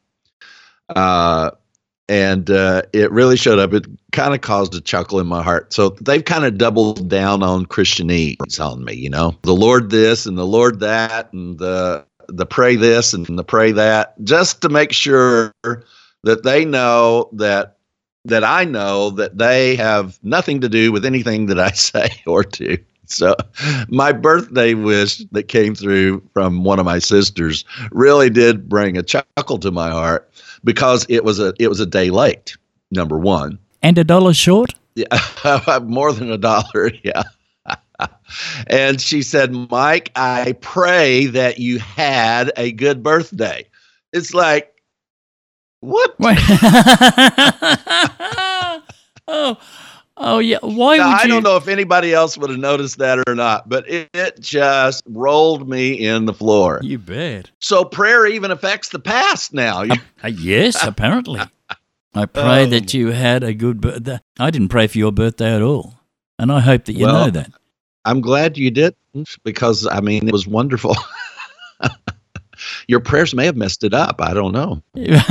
Speaker 4: And it really showed up. It kind of caused a chuckle in my heart. So they've kind of doubled down on Christianese on me, the Lord this and the Lord that and the pray this and the pray that, just to make sure that they know that I know that they have nothing to do with anything that I say or do. So my birthday wish that came through from one of my sisters really did bring a chuckle to my heart, because it was a day late, number one.
Speaker 1: And $1 short?
Speaker 4: Yeah, more than $1, yeah. And she said, Mike, I pray that you had a good birthday. It's like, what?
Speaker 1: Oh, yeah. Why
Speaker 4: now,
Speaker 1: would
Speaker 4: I
Speaker 1: you?
Speaker 4: don't know if anybody else would have noticed that or not, but it just rolled me in the floor.
Speaker 1: You bet.
Speaker 4: So prayer even affects the past now.
Speaker 1: Yes, apparently. I pray that you had a good birthday. I didn't pray for your birthday at all, and I hope that you know that.
Speaker 4: I'm glad you did, because, it was wonderful. Your prayers may have messed it up. I don't know.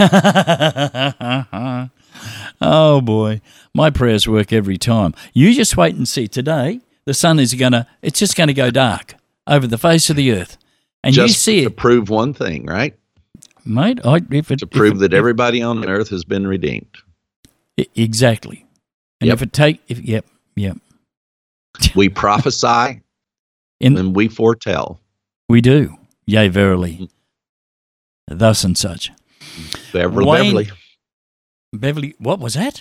Speaker 1: Oh, boy. My prayers work every time. You just wait and see. Today, the sun is it's just going to go dark over the face of the earth. And
Speaker 4: just
Speaker 1: you see
Speaker 4: to
Speaker 1: it.
Speaker 4: prove one thing, right?
Speaker 1: Mate,
Speaker 4: to prove that everybody on earth has been redeemed.
Speaker 1: Exactly. And
Speaker 4: Yep.
Speaker 1: Yep.
Speaker 4: We prophesy and we foretell.
Speaker 1: We do. Yea, verily. Thus and such.
Speaker 4: Beverly.
Speaker 1: Beverly, what was that?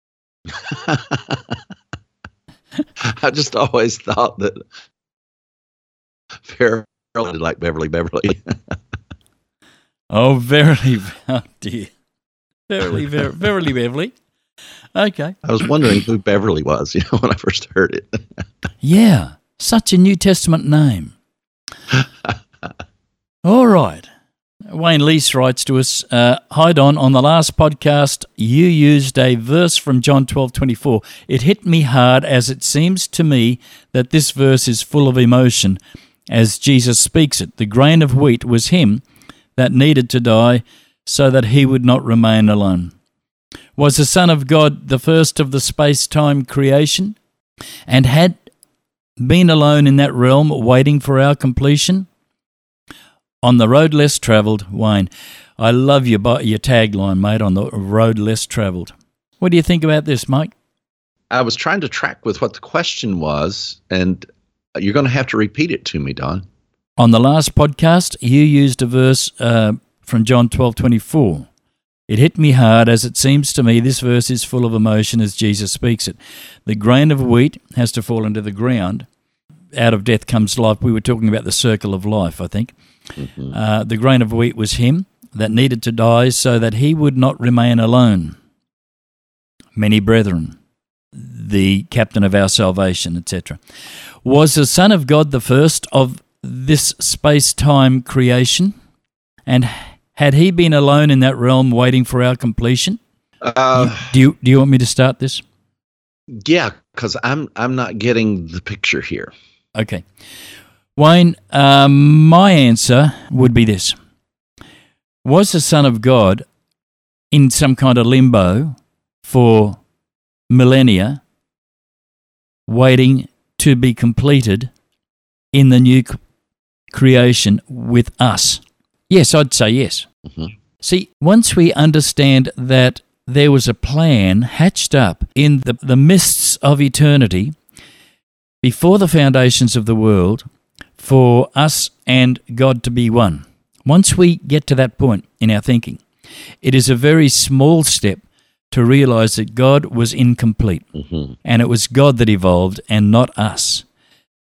Speaker 4: I just always thought that Farrell did like Beverly.
Speaker 1: Oh, verily, oh dear. Verily, Beverly. Okay.
Speaker 4: I was wondering who Beverly was, when I first heard it.
Speaker 1: Yeah, such a New Testament name. All right. Wayne Lease writes to us, hi Don, on the last podcast you used a verse from John 12:24. It hit me hard, as it seems to me that this verse is full of emotion as Jesus speaks it. The grain of wheat was him that needed to die so that he would not remain alone. Was the Son of God the first of the space-time creation and had been alone in that realm waiting for our completion? On the road less travelled, Wayne. I love your tagline, mate, on the road less travelled. What do you think about this, Mike?
Speaker 4: I was trying to track with what the question was, and you're going to have to repeat it to me, Don.
Speaker 1: On the last podcast, you used a verse from John 12:24. It hit me hard, as it seems to me this verse is full of emotion as Jesus speaks it. The grain of wheat has to fall into the ground. Out of death comes life. We were talking about the circle of life, I think. Mm-hmm. The grain of wheat was him that needed to die so that he would not remain alone. Many brethren, the captain of our salvation, etc. Was the Son of God the first of this space-time creation? And had he been alone in that realm waiting for our completion? Do you want me to start this?
Speaker 4: Yeah, because I'm not getting the picture here.
Speaker 1: Okay. Wayne, my answer would be this. Was the Son of God in some kind of limbo for millennia, waiting to be completed in the new creation with us? Yes, I'd say yes. Mm-hmm. See, once we understand that there was a plan hatched up in the mists of eternity before the foundations of the world for us and God to be one. Once we get to that point in our thinking, it is a very small step to realize that God was incomplete, mm-hmm. and it was God that evolved and not us.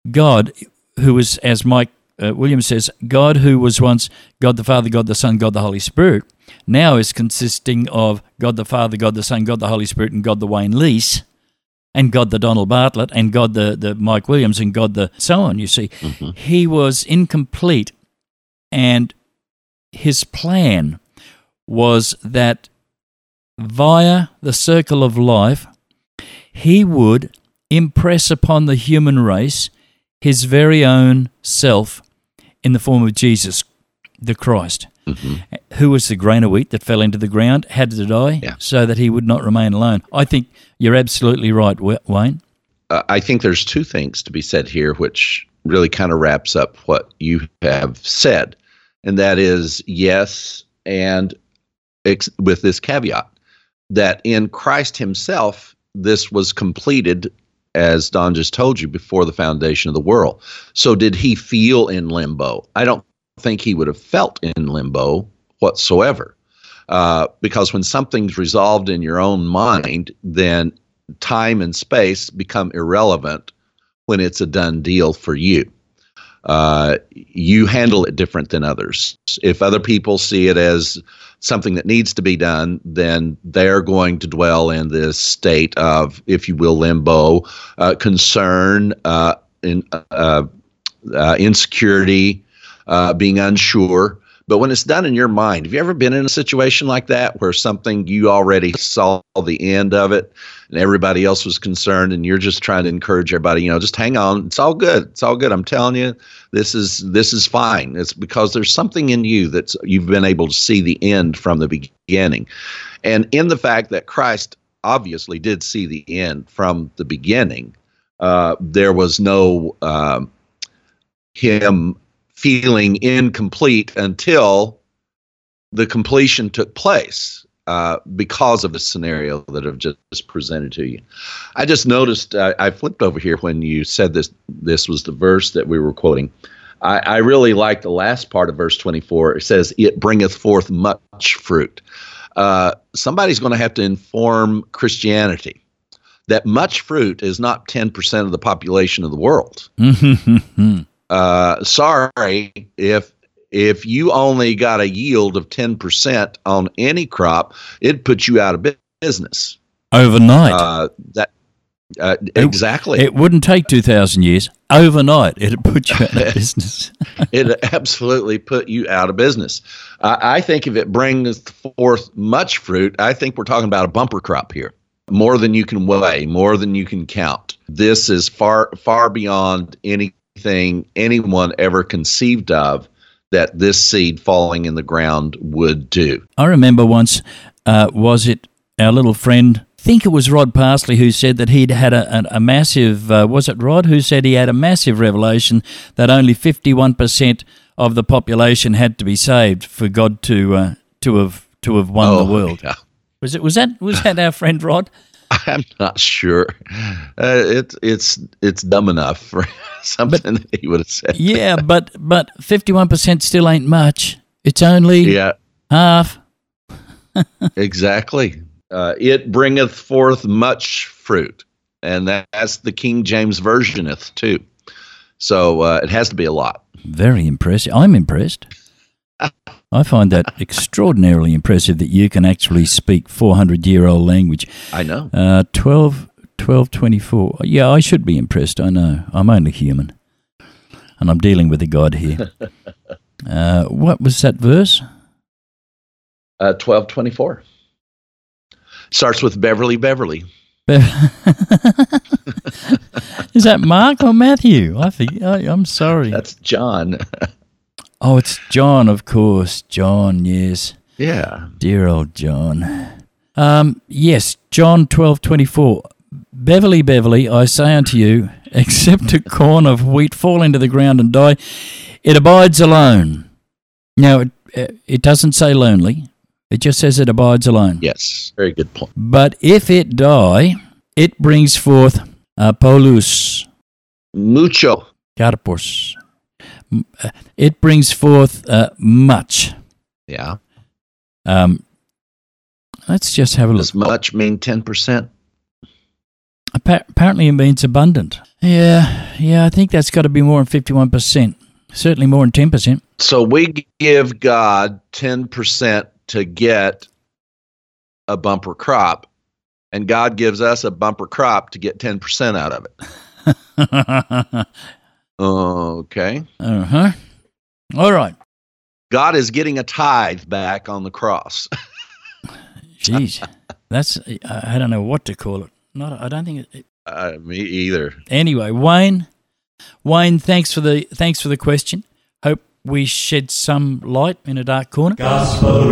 Speaker 1: God, who was, as Mike Williams says, God who was once God the Father, God the Son, God the Holy Spirit, now is consisting of God the Father, God the Son, God the Holy Spirit, and God the Wayne Lease, and God the Donald Bartlett, and God the Mike Williams, and God the so on, you see. Mm-hmm. He was incomplete, and his plan was that via the circle of life, he would impress upon the human race his very own self in the form of Jesus, the Christ, who was the grain of wheat that fell into the ground, had to die so that he would not remain alone. I think you're absolutely right, Wayne.
Speaker 4: I think there's two things to be said here, which really kind of wraps up what you have said, and that is yes, and with this caveat, that in Christ himself, this was completed, as Don just told you, before the foundation of the world. So did he feel in limbo? I don't think he would have felt in limbo whatsoever, because when something's resolved in your own mind, then time and space become irrelevant when it's a done deal for you. You handle it different than others. If other people see it as something that needs to be done, then they're going to dwell in this state of, if you will, limbo, concern, insecurity, being unsure. But when it's done in your mind, have you ever been in a situation like that where something you already saw the end of it and everybody else was concerned and you're just trying to encourage everybody, just hang on. It's all good. It's all good. I'm telling you, this is fine. It's because there's something in you that you've been able to see the end from the beginning. And in the fact that Christ obviously did see the end from the beginning, there was no him feeling incomplete until the completion took place, because of the scenario that I've just presented to you. I just noticed, I flipped over here when you said this was the verse that we were quoting. I really like the last part of verse 24. It says, "It bringeth forth much fruit." Somebody's going to have to inform Christianity that much fruit is not 10% of the population of the world. Sorry, if you only got a yield of 10% on any crop, it'd put you out of business
Speaker 1: overnight.
Speaker 4: Exactly.
Speaker 1: It wouldn't take 2,000 years. Overnight, it'd put you out of business.
Speaker 4: It'd absolutely put you out of business. I think if it brings forth much fruit, I think we're talking about a bumper crop here. More than you can weigh, more than you can count. This is far, far beyond anything anyone ever conceived of that this seed falling in the ground would do.
Speaker 1: I remember once, was it our little friend, I think it was Rod Parsley, who said that he'd had a massive, was it Rod, who said he had a massive revelation that only 51% of the population had to be saved for God to have won the world.
Speaker 4: Yeah.
Speaker 1: Was that our friend Rod?
Speaker 4: I'm not sure. It's dumb enough for something that he would have said.
Speaker 1: Yeah, but 51% still ain't much. It's only half.
Speaker 4: Exactly. It bringeth forth much fruit, and that's the King James Versioneth too. So it has to be a lot. Very
Speaker 1: impressive. I'm impressed. I find that extraordinarily impressive that you can actually speak 400-year-old language.
Speaker 4: I know.
Speaker 1: 12:24. Yeah, I should be impressed. I know. I'm only human, and I'm dealing with a God here. What was that verse?
Speaker 4: 12:24. Starts with Beverly.
Speaker 1: Is that Mark or Matthew? I'm sorry.
Speaker 4: That's John.
Speaker 1: Oh, it's John, of course. John, yes.
Speaker 4: Yeah.
Speaker 1: Dear old John. Yes, John 12:24. Beverly, I say unto you, except a corn of wheat fall into the ground and die, it abides alone. Now, it doesn't say lonely. It just says it abides alone.
Speaker 4: Yes, very good point.
Speaker 1: But if it die, it brings forth polus.
Speaker 4: Mucho.
Speaker 1: Carpos. It brings forth much.
Speaker 4: Yeah.
Speaker 1: Let's just have a look.
Speaker 4: Does much mean 10%?
Speaker 1: Apparently it means abundant. Yeah, I think that's got to be more than 51%. Certainly more than 10%.
Speaker 4: So we give God 10% to get a bumper crop, and God gives us a bumper crop to get 10% out of it. Okay.
Speaker 1: Uh-huh. All right.
Speaker 4: God is getting a tithe back on the cross.
Speaker 1: Jeez. That's, I don't know what to call it. I don't think it.
Speaker 4: Me either.
Speaker 1: Anyway, Wayne, thanks for the question. Hope we shed some light in a dark corner.
Speaker 5: Gospel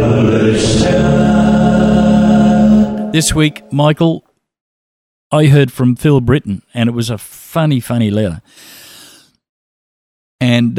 Speaker 5: Revolution.
Speaker 1: This week, Michael, I heard from Phil Britton, and it was a funny letter. And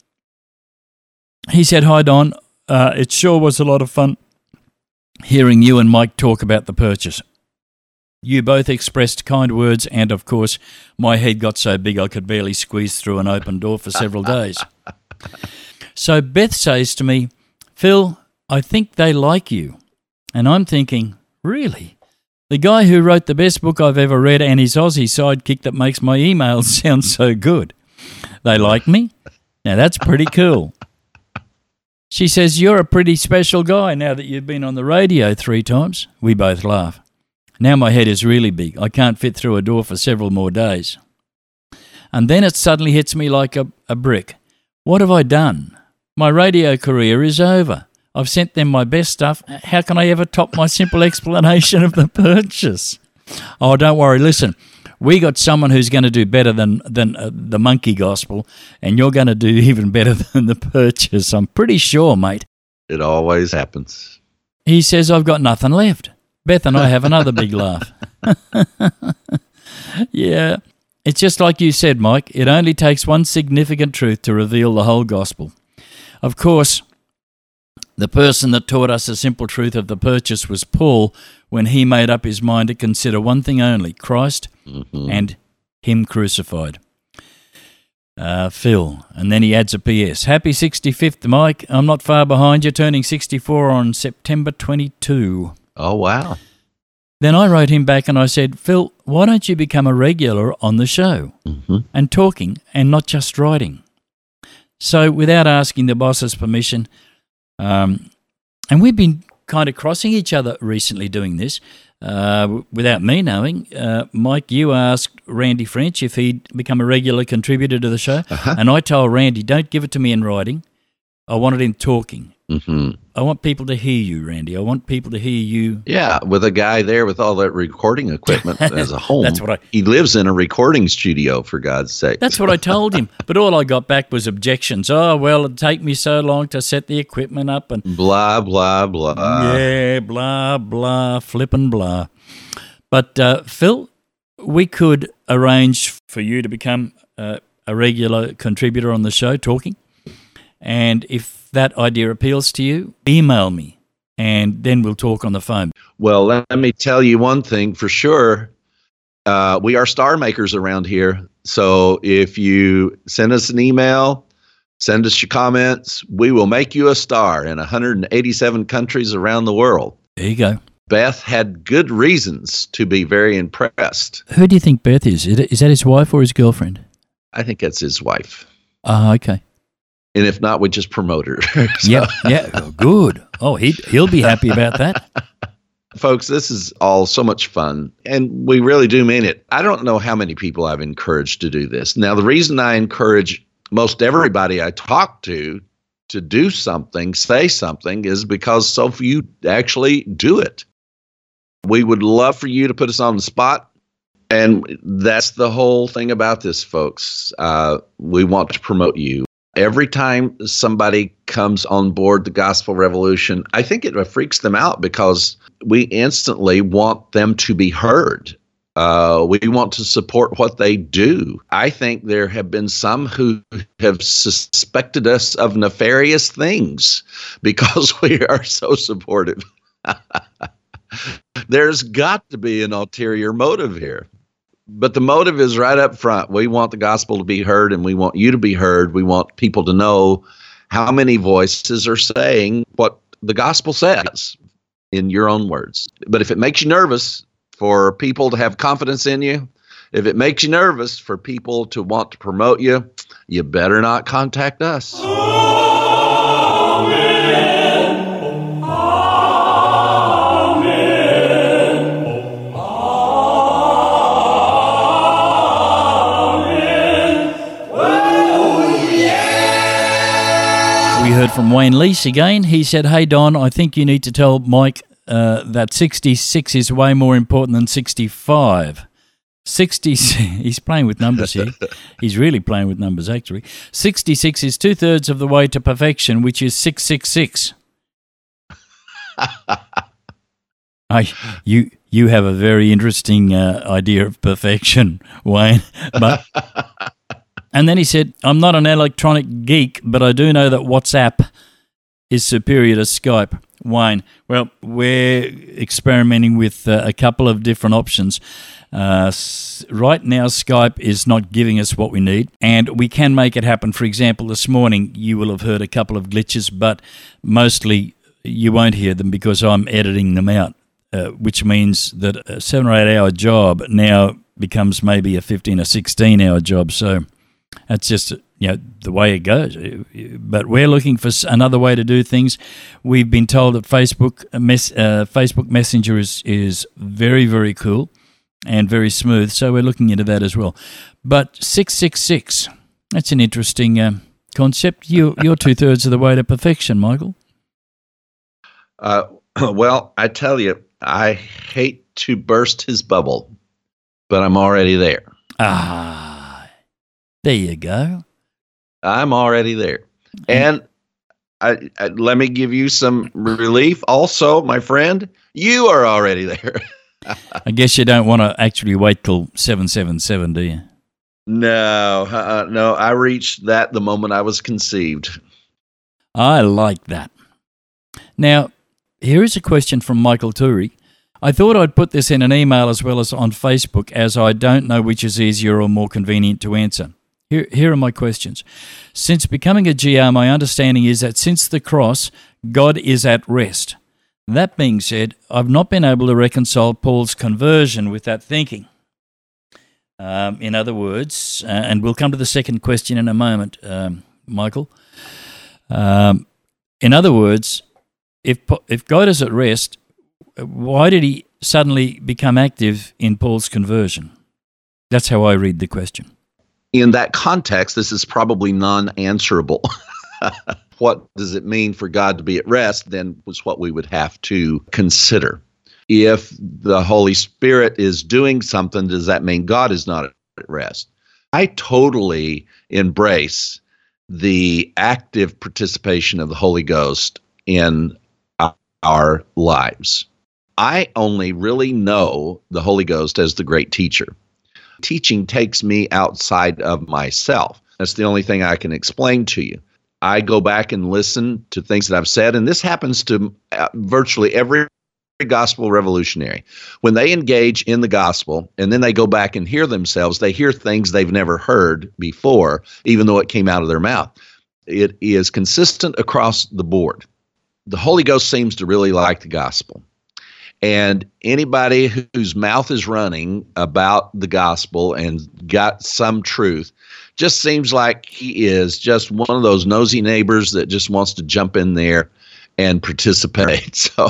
Speaker 1: he said, "Hi, Don. It sure was a lot of fun hearing you and Mike talk about the purchase. You both expressed kind words, and of course, my head got so big I could barely squeeze through an open door for several days. So Beth says to me, Phil, I think they like you. And I'm thinking, really? The guy who wrote the best book I've ever read and his Aussie sidekick that makes my emails sound so good. They like me? Now that's pretty cool. She says, you're a pretty special guy now that you've been on the radio 3 times. We both laugh. Now my head is really big. I can't fit through a door for several more days. And then it suddenly hits me like a brick. What have I done? My radio career is over. I've sent them my best stuff. How can I ever top my simple explanation of the purchase? Oh, don't worry. Listen, we got someone who's going to do better than the monkey gospel, and you're going to do even better than the purchase. I'm pretty sure, mate.
Speaker 4: It always happens.
Speaker 1: He says, I've got nothing left. Beth and I have another big laugh. Yeah, it's just like you said, Mike. It only takes one significant truth to reveal the whole gospel. Of course, the person that taught us the simple truth of the purchase was Paul when he made up his mind to consider one thing only, Christ and Him crucified. Phil, and then he adds a P.S. Happy 65th, Mike. I'm not far behind you, turning 64 on September 22.
Speaker 4: Oh, wow.
Speaker 1: Then I wrote him back and I said, Phil, why don't you become a regular on the show and talking and not just writing? So without asking the boss's permission, and we've been kind of crossing each other recently doing this, without me knowing, Mike, you asked Randy French if he'd become a regular contributor to the show, and I told Randy, don't give it to me in writing. I want it in talking. I want people to hear you, Randy. I want people to hear you.
Speaker 4: Yeah, with a guy there with all that recording equipment as a home.
Speaker 1: That's what
Speaker 4: he lives in a recording studio, for God's sake.
Speaker 1: That's what I told him. But all I got back was objections. Oh, well, it'd take me so long to set the equipment up. And
Speaker 4: blah, blah, blah.
Speaker 1: Yeah, blah, blah, flippin' blah. But, Phil, we could arrange for you to become a regular contributor on the show, talking. And if that idea appeals to you, email me, and then we'll talk on the phone.
Speaker 4: Well, let me tell you one thing for sure. We are star makers around here. So if you send us an email, send us your comments, we will make you a star in 187 countries around the world.
Speaker 1: There you go.
Speaker 4: Beth had good reasons to be very impressed.
Speaker 1: Who do you think Beth is? Is that his wife or his girlfriend?
Speaker 4: I think that's his wife.
Speaker 1: Okay.
Speaker 4: And if not, we just promote her.
Speaker 1: Yeah, good. Oh, he'll be happy about that.
Speaker 4: Folks, this is all so much fun, and we really do mean it. I don't know how many people I've encouraged to do this. Now, the reason I encourage most everybody I talk to do something, say something, is because so few actually do it. We would love for you to put us on the spot. And that's the whole thing about this, folks. We want to promote you. Every time somebody comes on board the Gospel Revolution, I think it freaks them out because we instantly want them to be heard. We want to support what they do. I think there have been some who have suspected us of nefarious things because we are so supportive. There's got to be an ulterior motive here. But the motive is right up front. We want the gospel to be heard, and we want you to be heard. We want people to know how many voices are saying what the gospel says in your own words. But if it makes you nervous, for people to have confidence in you, if it makes you nervous for people to want to promote you, you better not contact us.
Speaker 1: We heard from Wayne Lease again. He said, "Hey, Don, I think you need to tell Mike that 66 is way more important than 65. 60, he's playing with numbers here. He's really playing with numbers, actually. 66 is 2/3 of the way to perfection, which is 666. You have a very interesting idea of perfection, Wayne. But and then he said, "I'm not an electronic geek, but I do know that WhatsApp is superior to Skype." Wayne, well, we're experimenting with a couple of different options. Right now, Skype is not giving us what we need, and we can make it happen. For example, this morning, you will have heard a couple of glitches, but mostly you won't hear them because I'm editing them out, which means that a 7 or 8 hour job now becomes maybe a 15 or 16 hour job. So that's just, the way it goes. But we're looking for another way to do things. We've been told that Facebook Messenger is very, very cool and very smooth, so we're looking into that as well. But 666, that's an interesting concept. You're 2/3 of the way to perfection, Michael.
Speaker 4: Well, I tell you, I hate to burst his bubble, but I'm already there.
Speaker 1: There you go.
Speaker 4: I'm already there. And I let me give you some relief also, my friend. You are already there.
Speaker 1: I guess you don't want to actually wait till 777, do you?
Speaker 4: No, I reached that the moment I was conceived.
Speaker 1: I like that. Now, here is a question from Michael Turi. I thought I'd put this in an email as well as on Facebook, as I don't know which is easier or more convenient to answer. Here are my questions. Since becoming a GR, my understanding is that since the cross, God is at rest. That being said, I've not been able to reconcile Paul's conversion with that thinking. In other words, and we'll come to the second question in a moment, Michael. In other words, if God is at rest, why did he suddenly become active in Paul's conversion? That's how I read the question.
Speaker 4: In that context, this is probably non-answerable. What does it mean for God to be at rest? Then was what we would have to consider. If the Holy Spirit is doing something, does that mean God is not at rest? I totally embrace the active participation of the Holy Ghost in our lives. I only really know the Holy Ghost as the great teacher. Teaching takes me outside of myself. That's the only thing I can explain to you. I go back and listen to things that I've said, and this happens to virtually every gospel revolutionary. When they engage in the gospel and then they go back and hear themselves, they hear things they've never heard before, even though it came out of their mouth. It is consistent across the board. The Holy Ghost seems to really like the gospel. And anybody whose mouth is running about the gospel and got some truth just seems like he is just one of those nosy neighbors that just wants to jump in there and participate. So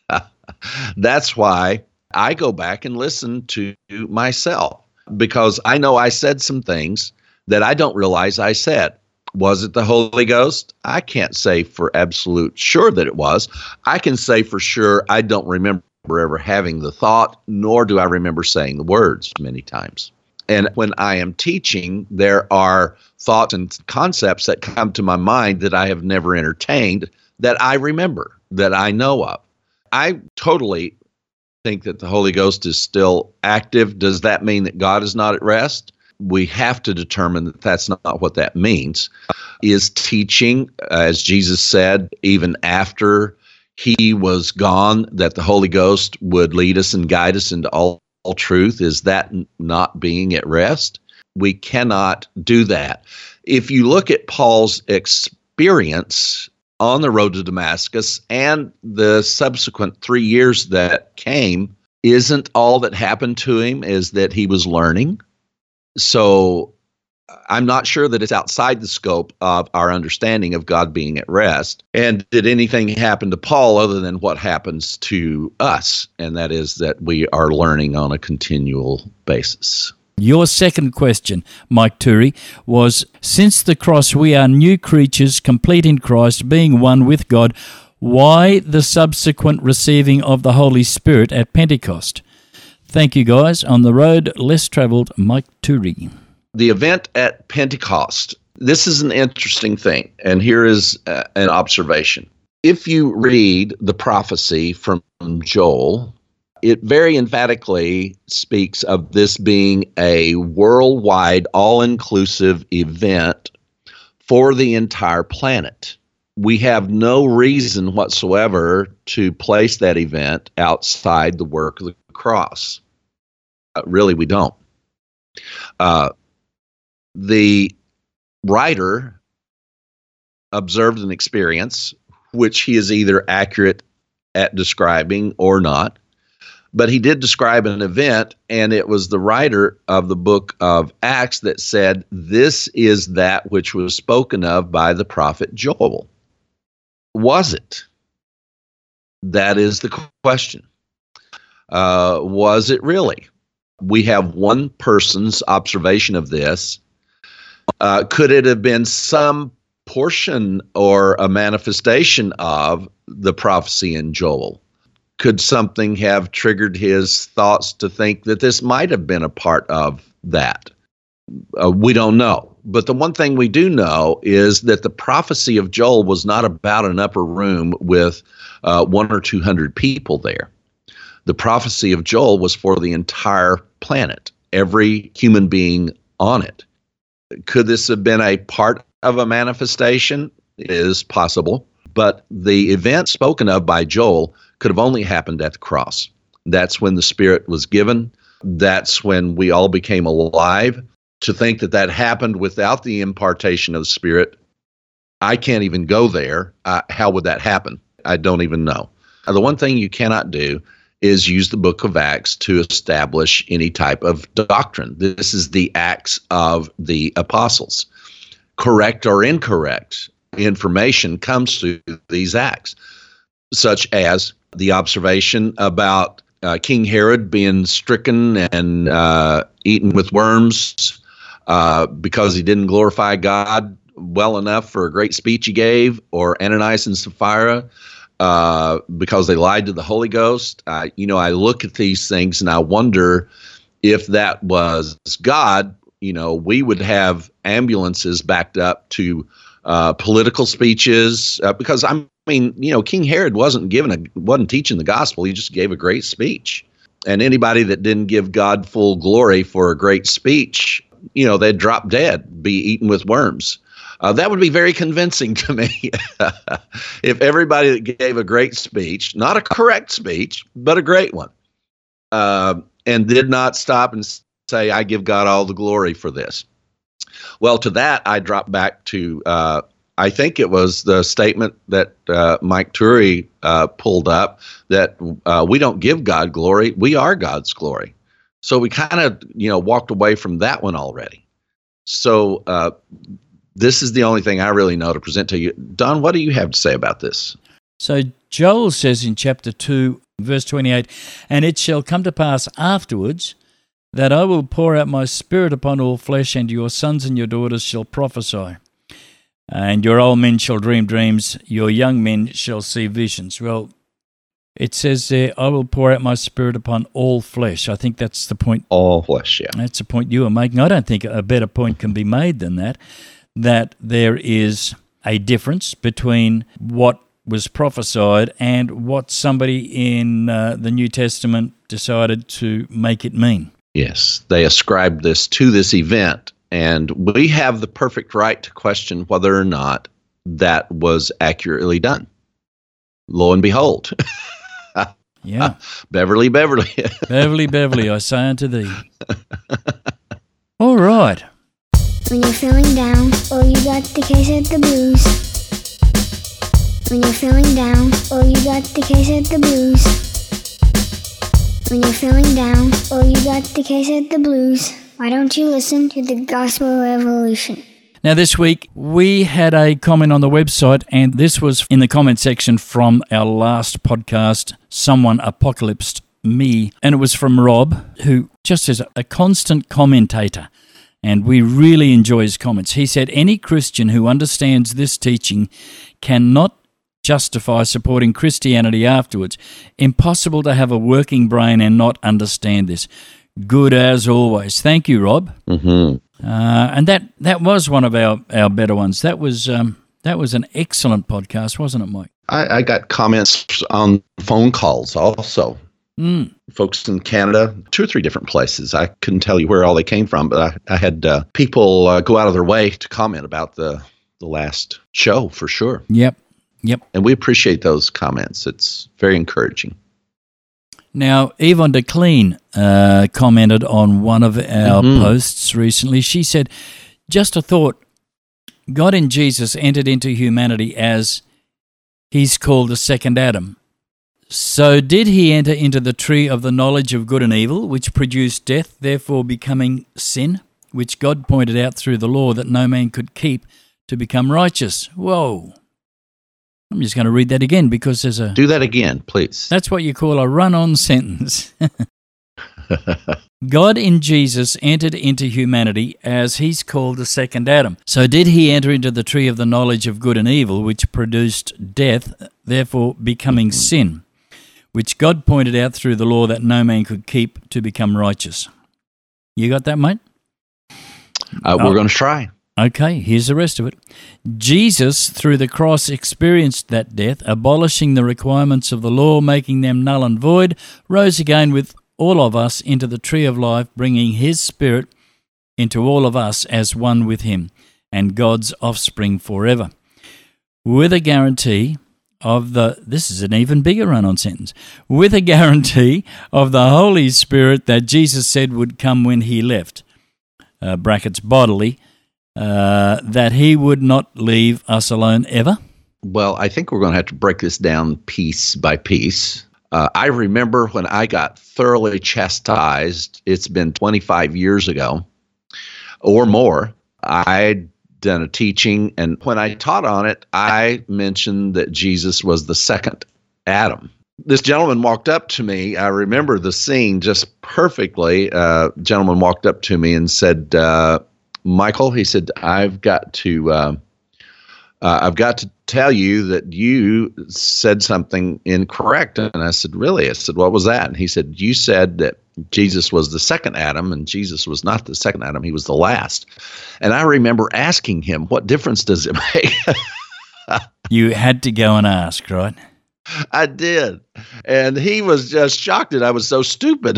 Speaker 4: that's why I go back and listen to myself, because I know I said some things that I don't realize I said. Was it the Holy Ghost? I can't say for absolute sure that it was. I can say for sure I don't remember ever having the thought, nor do I remember saying the words many times. And when I am teaching, there are thoughts and concepts that come to my mind that I have never entertained, that I remember, that I know of. I totally think that the Holy Ghost is still active. Does that mean that God is not at rest? We have to determine that that's not what that means. Is teaching, as Jesus said, even after he was gone, that the Holy Ghost would lead us and guide us into all truth? Is that not being at rest? We cannot do that. If you look at Paul's experience on the road to Damascus and the subsequent 3 years that came, isn't all that happened to him is that he was learning. So I'm not sure that it's outside the scope of our understanding of God being at rest. And did anything happen to Paul other than what happens to us? And that is that we are learning on a continual basis.
Speaker 1: Your second question, Mike Turi, was, since the cross we are new creatures, complete in Christ, being one with God. Why the subsequent receiving of the Holy Spirit at Pentecost? Thank you, guys. On the road, less travelled, Mike Turi.
Speaker 4: The event at Pentecost, this is an interesting thing, and here is an observation. If you read the prophecy from Joel, it very emphatically speaks of this being a worldwide, all-inclusive event for the entire planet. We have no reason whatsoever to place that event outside the work of the cross. Really, we don't. The writer observed an experience which he is either accurate at describing or not, but he did describe an event, and it was the writer of the book of Acts that said, this is that which was spoken of by the prophet Joel. Was it? That is the question. Was it really? We have one person's observation of this. Could it have been some portion or a manifestation of the prophecy in Joel? Could something have triggered his thoughts to think that this might have been a part of that? We don't know. But the one thing we do know is that the prophecy of Joel was not about an upper room with 100 or 200 people there. The prophecy of Joel was for the entire planet, every human being on it. Could this have been a part of a manifestation? It is possible. But the event spoken of by Joel could have only happened at the cross. That's when the Spirit was given. That's when we all became alive. To think that that happened without the impartation of the Spirit, I can't even go there. How would that happen? I don't even know. The one thing you cannot do is use the book of Acts to establish any type of doctrine. This is the Acts of the Apostles. Correct or incorrect information comes through these Acts, such as the observation about King Herod being stricken and eaten with worms because he didn't glorify God well enough for a great speech he gave, or Ananias and Sapphira because they lied to the Holy Ghost. I look at these things and I wonder if that was God. We would have ambulances backed up to political speeches because King Herod wasn't teaching the gospel. He just gave a great speech. And anybody that didn't give God full glory for a great speech, they'd drop dead, be eaten with worms. That would be very convincing to me if everybody that gave a great speech, not a correct speech, but a great one, and did not stop and say, I give God all the glory for this. Well, to that, I drop back to, I think it was the statement that Mike Turi pulled up, that we don't give God glory, we are God's glory. So we kind of, walked away from that one already. So this is the only thing I really know to present to you. Don, what do you have to say about this?
Speaker 1: So Joel says in chapter 2, verse 28, and it shall come to pass afterwards that I will pour out my Spirit upon all flesh, and your sons and your daughters shall prophesy. And your old men shall dream dreams, your young men shall see visions. Well, it says there, I will pour out my Spirit upon all flesh. I think that's the point.
Speaker 4: All flesh, yeah.
Speaker 1: That's the point you were making. I don't think a better point can be made than that there is a difference between what was prophesied and what somebody in the New Testament decided to make it mean.
Speaker 4: Yes, they ascribed this to this event, and we have the perfect right to question whether or not that was accurately done. Lo and behold.
Speaker 1: Yeah.
Speaker 4: Beverly.
Speaker 1: Beverly, I say unto thee. All right.
Speaker 8: When you're feeling down, or you got the case of the blues. When you're feeling down, or you got the case of the blues. When you're feeling down or you got the case of the blues, why don't you listen to the Gospel Revolution?
Speaker 1: Now, this week, we had a comment on the website, and this was in the comment section from our last podcast, Someone Apocalypsed Me, and it was from Rob, who just is a constant commentator, and we really enjoy his comments. He said, any Christian who understands this teaching cannot justify supporting Christianity afterwards. Impossible to have a working brain and not understand this. Good as always. Thank you, Rob.
Speaker 4: Mm-hmm.
Speaker 1: And that was one of our better ones. That was an excellent podcast, wasn't it, Mike?
Speaker 4: I got comments on phone calls also. Folks in Canada, 2 or 3 different places. I couldn't tell you where all they came from, but I had people go out of their way to comment about the last show for sure.
Speaker 1: Yep.
Speaker 4: And we appreciate those comments. It's very encouraging.
Speaker 1: Now, Yvonne de Kleen commented on one of our posts recently. She said, just a thought, God in Jesus entered into humanity as he's called the second Adam. So did he enter into the tree of the knowledge of good and evil, which produced death, therefore becoming sin, which God pointed out through the law that no man could keep to become righteous? Whoa. I'm just going to read that again because there's a...
Speaker 4: Do that again, please.
Speaker 1: That's what you call a run-on sentence. God in Jesus entered into humanity as he's called the second Adam. So did he enter into the tree of the knowledge of good and evil, which produced death, therefore becoming sin, which God pointed out through the law that no man could keep to become righteous? You got that, mate?
Speaker 4: We're going to try.
Speaker 1: Okay, here's the rest of it. Jesus, through the cross, experienced that death, abolishing the requirements of the law, making them null and void, rose again with all of us into the tree of life, bringing his Spirit into all of us as one with him and God's offspring forever. With a guarantee of this is an even bigger run-on sentence, with a guarantee of the Holy Spirit that Jesus said would come when he left, brackets bodily, that he would not leave us alone ever?
Speaker 4: Well, I think we're going to have to break this down piece by piece. I remember when I got thoroughly chastised, it's been 25 years ago or more, I'd done a teaching, and when I taught on it, I mentioned that Jesus was the second Adam. This gentleman walked up to me. I remember the scene just perfectly. Gentleman walked up to me and said, Michael, he said, I've got to tell you that you said something incorrect. And I said, really? I said, what was that? And he said, you said that Jesus was the second Adam, and Jesus was not the second Adam. He was the last. And I remember asking him, what difference does it make?
Speaker 1: You had to go and ask, right?
Speaker 4: I did. And he was just shocked that I was so stupid.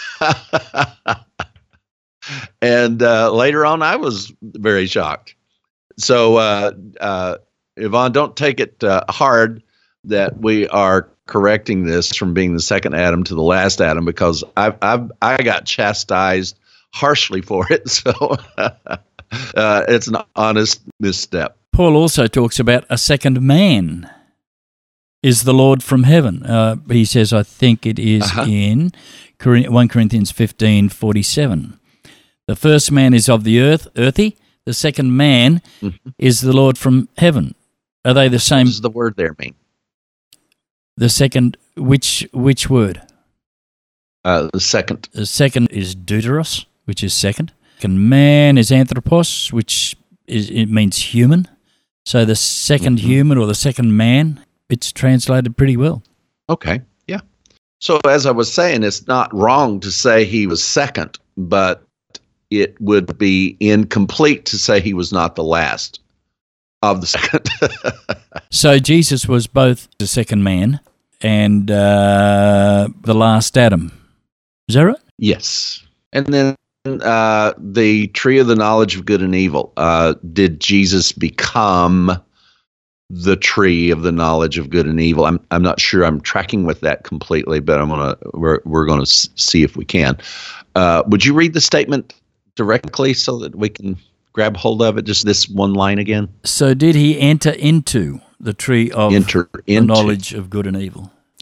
Speaker 4: And later on, I was very shocked. So, Yvonne, don't take it hard that we are correcting this from being the second Adam to the last Adam, because I got chastised harshly for it. So it's an honest misstep.
Speaker 1: Paul also talks about a second man is the Lord from heaven. He says, I think it is in 1 Corinthians 15:47. The first man is of the earth, earthy. The second man is the Lord from heaven. Are they the same?
Speaker 4: What does the word there mean?
Speaker 1: The second, which word?
Speaker 4: The second.
Speaker 1: The second is deuteros, which is second. Second man is anthropos, which it means human. So the second human or the second man, it's translated pretty well.
Speaker 4: Okay, yeah. So as I was saying, it's not wrong to say he was second, but it would be incomplete to say he was not the last of the second.
Speaker 1: So Jesus was both the second man and the last Adam. Is that right?
Speaker 4: Yes. And then the tree of the knowledge of good and evil. Did Jesus become the tree of the knowledge of good and evil? I'm not sure I'm tracking with that completely, but we're going to see if we can. Would you read the statement directly so that we can grab hold of it? Just this one line again.
Speaker 1: So did he enter into the tree of the knowledge of good and evil?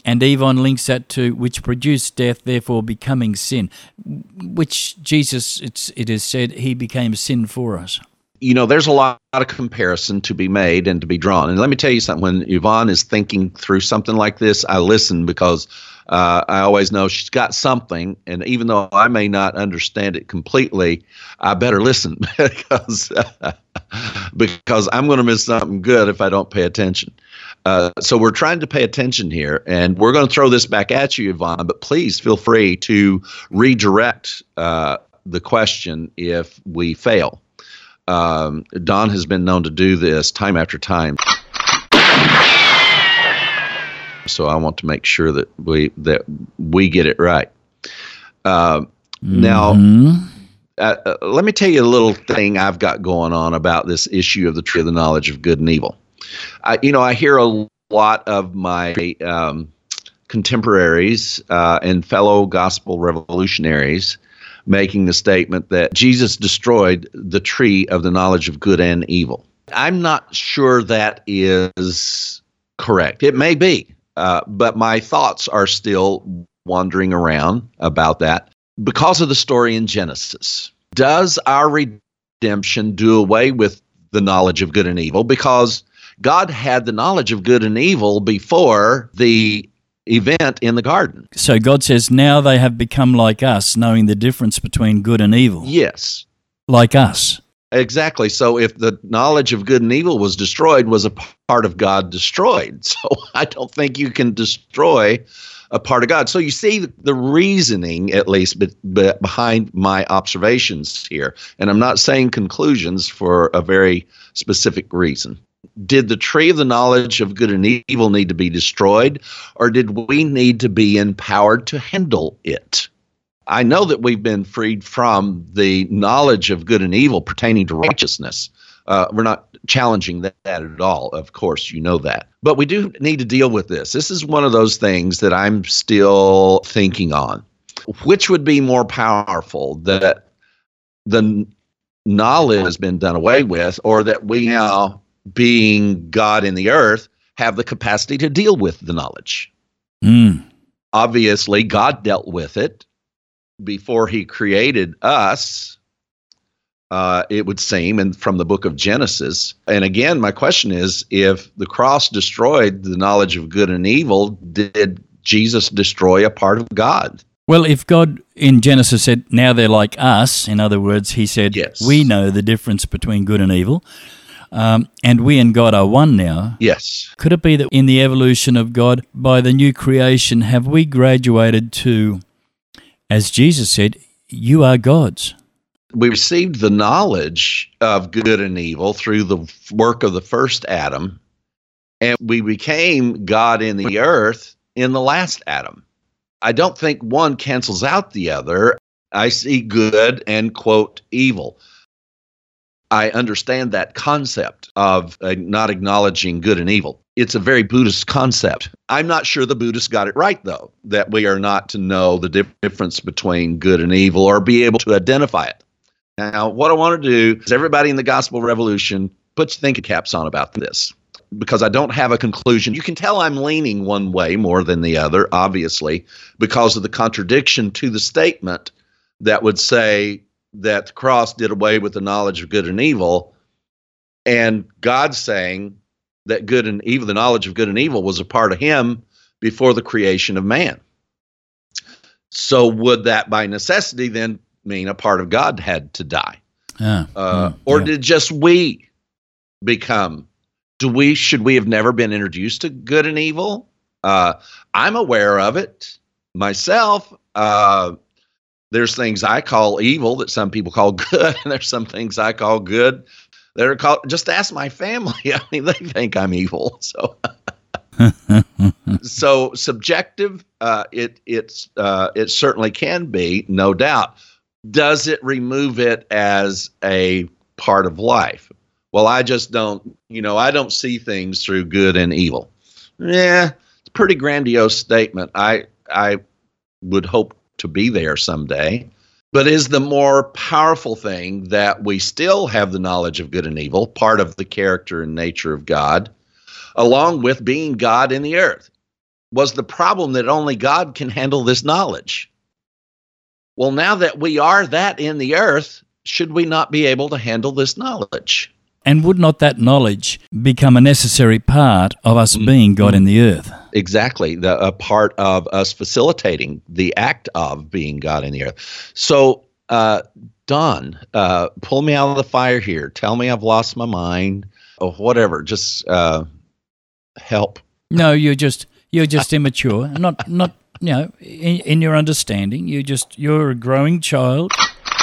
Speaker 1: And Yvonne links that to which produced death, therefore becoming sin, which Jesus, it is said, he became sin for us.
Speaker 4: You know, there's a lot of comparison to be made and to be drawn. And let me tell you something. When Yvonne is thinking through something like this, I listen because I always know she's got something. And even though I may not understand it completely, I better listen because I'm going to miss something good if I don't pay attention. So we're trying to pay attention here, and we're going to throw this back at you, Yvonne, but please feel free to redirect the question if we fail. Don has been known to do this time after time. So I want to make sure that we get it right. Now, let me tell you a little thing I've got going on about this issue of the tree of the knowledge of good and evil. I hear a lot of my contemporaries and fellow gospel revolutionaries making the statement that Jesus destroyed the tree of the knowledge of good and evil. I'm not sure that is correct. It may be, but my thoughts are still wandering around about that because of the story in Genesis. Does our redemption do away with the knowledge of good and evil? Because God had the knowledge of good and evil before the event in the garden.
Speaker 1: So God says, now they have become like us, knowing the difference between good and evil.
Speaker 4: Yes.
Speaker 1: Like us.
Speaker 4: Exactly. So if the knowledge of good and evil was destroyed, was a part of God destroyed? So I don't think you can destroy a part of God. So you see the reasoning, at least, behind my observations here. And I'm not saying conclusions for a very specific reason. Did the tree of the knowledge of good and evil need to be destroyed, or did we need to be empowered to handle it? I know that we've been freed from the knowledge of good and evil pertaining to righteousness. We're not challenging that at all. Of course, you know that. But we do need to deal with this. This is one of those things that I'm still thinking on. Which would be more powerful, that the knowledge has been done away with, or that we now, being God in the earth, have the capacity to deal with the knowledge? Obviously, God dealt with it before he created us, it would seem, and from the book of Genesis. And again, my question is, if the cross destroyed the knowledge of good and evil, did Jesus destroy a part of God?
Speaker 1: Well, if God in Genesis said, now they're like us, in other words, he said, yes, we know the difference between good and evil, and we and God are one now.
Speaker 4: Yes.
Speaker 1: Could it be that in the evolution of God, by the new creation, have we graduated to, as Jesus said, you are gods?
Speaker 4: We received the knowledge of good and evil through the work of the first Adam, and we became God in the earth in the last Adam. I don't think one cancels out the other. I see good and, quote, evil. I understand that concept of not acknowledging good and evil. It's a very Buddhist concept. I'm not sure the Buddhists got it right, though, that we are not to know the difference between good and evil or be able to identify it. Now, what I want to do is everybody in the Gospel Revolution, put your thinking caps on about this, because I don't have a conclusion. You can tell I'm leaning one way more than the other, obviously, because of the contradiction to the statement that would say that the cross did away with the knowledge of good and evil, and God saying that good and evil, the knowledge of good and evil, was a part of him before the creation of man. So would that by necessity then mean a part of God had to die? Or did just we become, should we have never been introduced to good and evil? I'm aware of it myself. There's things I call evil that some people call good, and there's some things I call good that are called, just ask my family. I mean, they think I'm evil. So, so subjective, it certainly can be, no doubt. Does it remove it as a part of life? Well, I just don't, I don't see things through good and evil. Yeah, it's a pretty grandiose statement. I would hope to be there someday. But is the more powerful thing that we still have the knowledge of good and evil, part of the character and nature of God, along with being God in the earth? was the problem that only God can handle this knowledge. Well, now that we are that in the earth, should we not be able to handle this knowledge?
Speaker 1: And would not that knowledge become a necessary part of us being God in the earth?
Speaker 4: Exactly, a part of us facilitating the act of being God in the earth. So, Don, pull me out of the fire here. Tell me I've lost my mind or whatever. Just help.
Speaker 1: No, you're just immature. Not in your understanding. You're a growing child.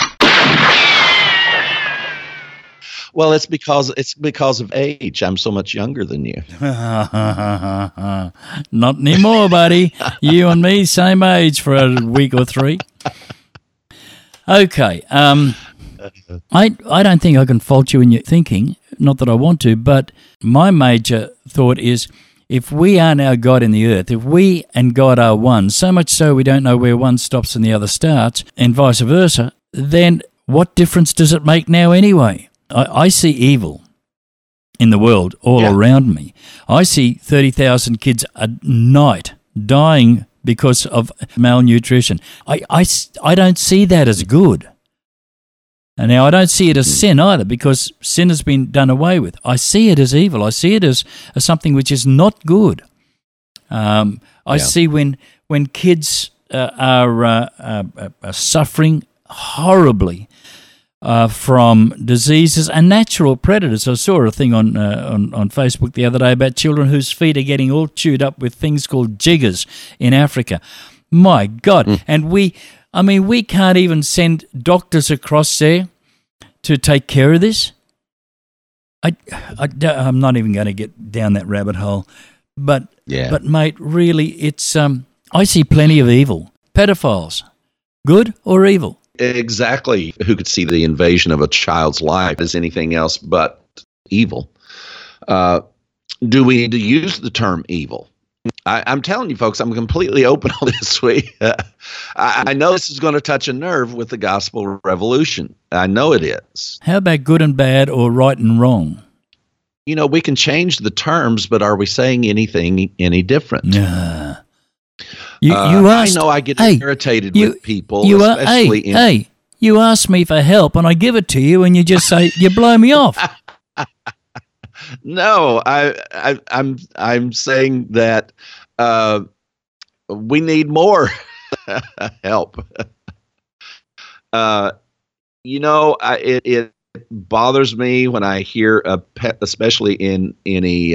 Speaker 4: Well, it's because of age. I'm so much younger than you.
Speaker 1: Not anymore, buddy. You and me, same age for a week or three. Okay. I don't think I can fault you in your thinking. Not that I want to, but my major thought is, if we are now God in the earth, if we and God are one, so much so we don't know where one stops and the other starts, and vice versa, then what difference does it make now anyway? I see evil in the world all around me. I see 30,000 kids a night dying because of malnutrition. I don't see that as good. And now I don't see it as sin either, because sin has been done away with. I see it as evil. I see it as something which is not good. I see when kids are suffering horribly from diseases and natural predators. I saw a thing on Facebook the other day about children whose feet are getting all chewed up with things called jiggers in Africa. My God. And we can't even send doctors across there to take care of this. I'm not even going to get down that rabbit hole. But mate, really, it's I see plenty of evil. Pedophiles, good or evil?
Speaker 4: Exactly. Who could see the invasion of a child's life as anything else but evil? Do we need to use the term evil? I'm telling you, folks, I'm completely open on this week. I know this is going to touch a nerve with the gospel revolution. I know it is.
Speaker 1: How about good and bad or right and wrong?
Speaker 4: You know, we can change the terms, but are we saying anything any different?
Speaker 1: You asked,
Speaker 4: I know I get irritated with people, especially
Speaker 1: you ask me for help and I give it to you and you just say, you blow me off.
Speaker 4: No, I'm saying that we need more help. It bothers me when I hear especially in any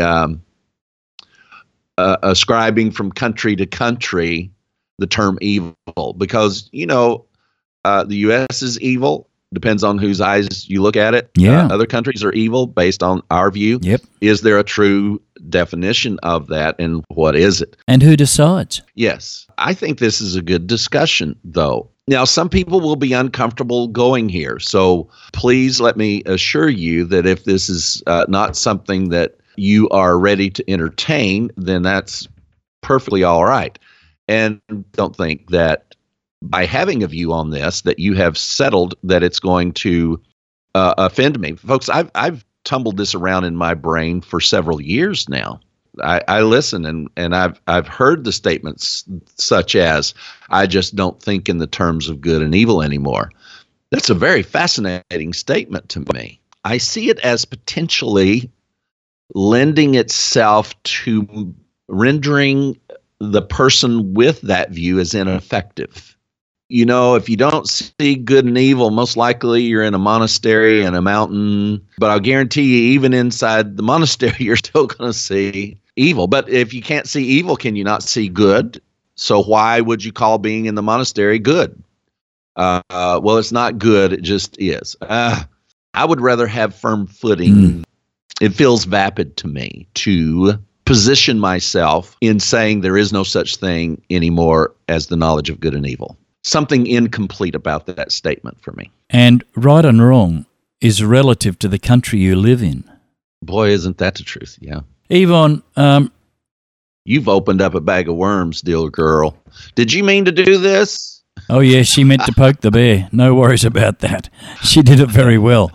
Speaker 4: ascribing from country to country the term evil, because the U.S. is evil. Depends on whose eyes you look at it. Other countries are evil based on our view.
Speaker 1: Yep.
Speaker 4: Is there a true definition of that, and what is it?
Speaker 1: And who decides?
Speaker 4: Yes. I think this is a good discussion, though. Now, some people will be uncomfortable going here, so please let me assure you that if this is not something that you are ready to entertain, then that's perfectly all right. And don't think that by having a view on this, that you have settled that it's going to offend me. Folks, I've tumbled this around in my brain for several years now. I listen and I've heard the statements such as, I just don't think in the terms of good and evil anymore. That's a very fascinating statement to me. I see it as potentially lending itself to rendering the person with that view as ineffective. If you don't see good and evil, most likely you're in a monastery in a mountain. But I'll guarantee you, even inside the monastery, you're still going to see evil. But if you can't see evil, can you not see good? So why would you call being in the monastery good? Well, it's not good. It just is. I would rather have firm footing. It feels vapid to me to position myself in saying there is no such thing anymore as the knowledge of good and evil. Something incomplete about that statement for me.
Speaker 1: And right and wrong is relative to the country you live in.
Speaker 4: Boy, isn't that the truth? Yeah.
Speaker 1: Yvonne,
Speaker 4: you've opened up a bag of worms, dear girl. Did you mean to do this?
Speaker 1: Oh, yeah, she meant to poke the bear. No worries about that. She did it very well.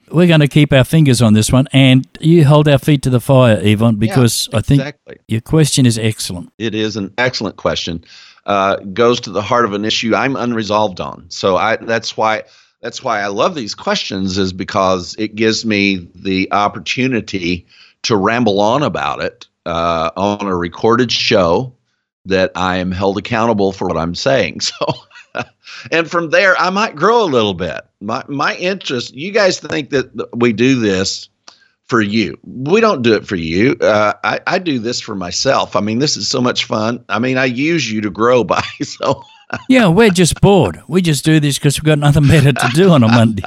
Speaker 1: we're going to keep our fingers on this one, and you hold our feet to the fire, Yvonne, because I think your question is excellent.
Speaker 4: It is an excellent question. Goes to the heart of an issue I'm unresolved on. So that's why I love these questions, is because it gives me the opportunity to ramble on about it on a recorded show that I am held accountable for what I'm saying. So, and from there, I might grow a little bit. My interest, you guys think that we do this for you. We don't do it for you. I do this for myself. I mean, this is so much fun. I mean, I use you to grow by. So
Speaker 1: yeah, we're just bored. We just do this because we've got nothing better to do on a Monday.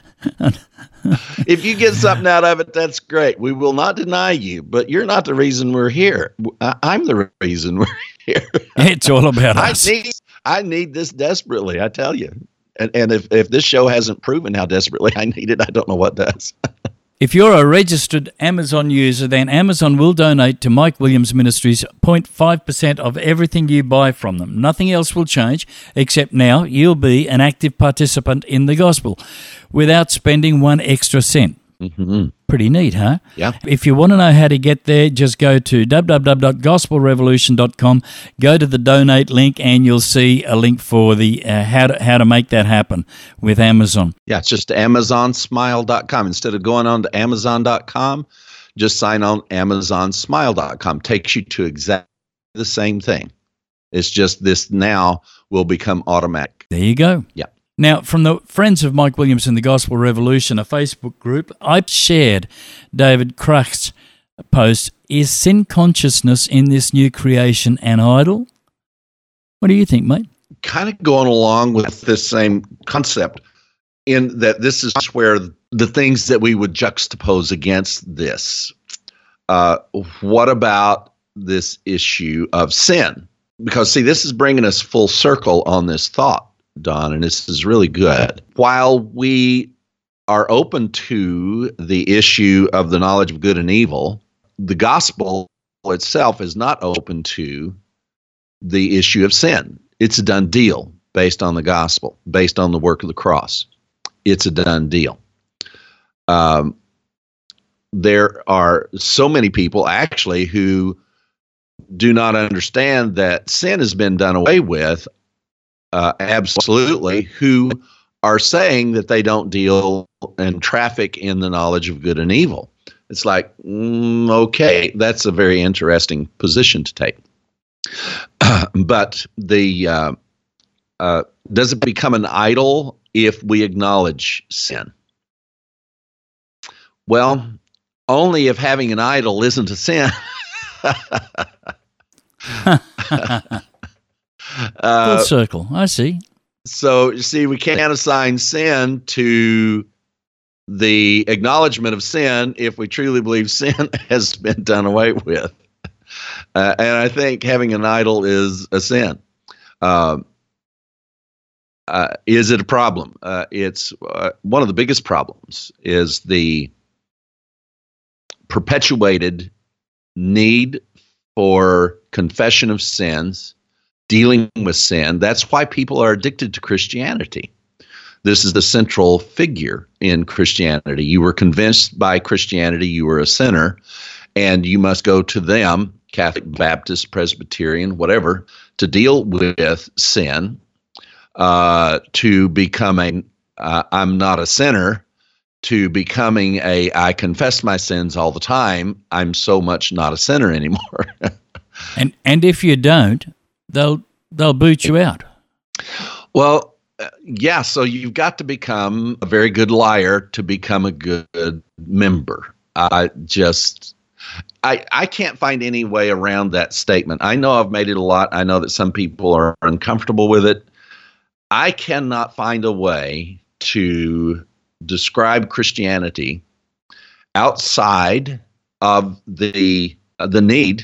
Speaker 4: If you get something out of it, that's great. We will not deny you, but you're not the reason we're here. I'm the reason we're here.
Speaker 1: It's all about us.
Speaker 4: I need this desperately, I tell you. And if this show hasn't proven how desperately I need it, I don't know what does.
Speaker 1: If you're a registered Amazon user, then Amazon will donate to Mike Williams Ministries 0.5% of everything you buy from them. Nothing else will change, except now you'll be an active participant in the gospel without spending one extra cent.
Speaker 4: Mm-hmm.
Speaker 1: Pretty neat, huh?
Speaker 4: Yeah.
Speaker 1: If you want to know how to get there, just go to www.gospelrevolution.com, go to the donate link, and you'll see a link for the how to make that happen with Amazon.
Speaker 4: Yeah, it's just amazonsmile.com. Instead of going on to amazon.com, just sign on amazonsmile.com. Takes you to exactly the same thing. It's just this now will become automatic.
Speaker 1: There you go.
Speaker 4: Yeah.
Speaker 1: Now, from the Friends of Mike Williams and the Gospel Revolution, a Facebook group, I shared David Krach's post, "Is sin consciousness in this new creation an idol?" What do you think, mate?
Speaker 4: Kind of going along with this same concept, in that this is where the things that we would juxtapose against this. What about this issue of sin? Because, see, this is bringing us full circle on this thought, Don, and this is really good. While we are open to the issue of the knowledge of good and evil, the gospel itself is not open to the issue of sin. It's a done deal based on the gospel, based on the work of the cross. It's a done deal. There are so many people, actually, who do not understand that sin has been done away with, absolutely, who are saying that they don't deal and traffic in the knowledge of good and evil. It's like, okay, that's a very interesting position to take. But does it become an idol if we acknowledge sin? Well, only if having an idol isn't a sin.
Speaker 1: Full circle. I see.
Speaker 4: So, you see, we can't assign sin to the acknowledgement of sin if we truly believe sin has been done away with. And I think having an idol is a sin. Is it a problem? It's one of the biggest problems is the perpetuated need for confession of sins, dealing with sin. That's why people are addicted to Christianity. This is the central figure in Christianity. You were convinced by Christianity you were a sinner, and you must go to them, Catholic, Baptist, Presbyterian, whatever, to deal with sin, to becoming I'm not a sinner, to becoming I confess my sins all the time, I'm so much not a sinner anymore.
Speaker 1: And if you don't, they'll boot you out.
Speaker 4: Well, yeah, so you've got to become a very good liar to become a good member. I can't find any way around that statement. I know I've made it a lot. I know that some people are uncomfortable with it. I cannot find a way to describe Christianity outside of the need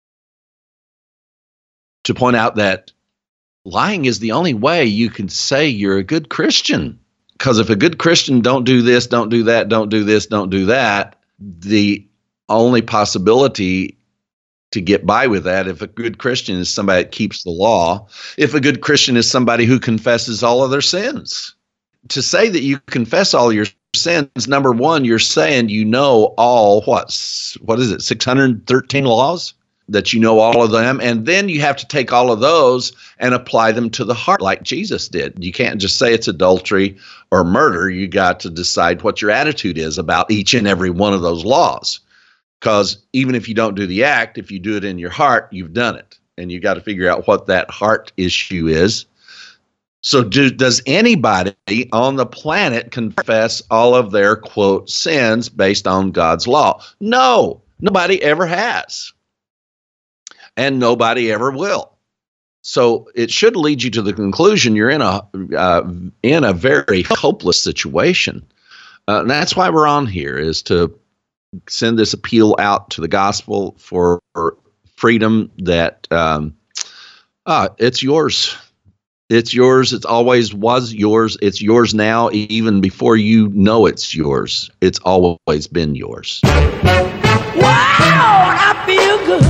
Speaker 4: to point out that lying is the only way you can say you're a good Christian. Because if a good Christian don't do this, don't do that, don't do this, don't do that, the only possibility to get by with that, if a good Christian is somebody that keeps the law, if a good Christian is somebody who confesses all of their sins. to say that you confess all your sins, number one, you're saying you know all, what is it, 613 laws? That you know all of them, and then you have to take all of those and apply them to the heart like Jesus did. You can't just say it's adultery or murder. You got to decide what your attitude is about each and every one of those laws. Because even if you don't do the act, if you do it in your heart, you've done it. And you got to figure out what that heart issue is. So does anybody on the planet confess all of their, quote, sins based on God's law? No, nobody ever has. And nobody ever will. So it should lead you to the conclusion you're in a very hopeless situation. And that's why we're on here, is to send this appeal out to the gospel for freedom that it's yours. It's yours. It always was yours. It's yours now, even before you know it's yours. It's always been yours.
Speaker 7: Wow, I feel good.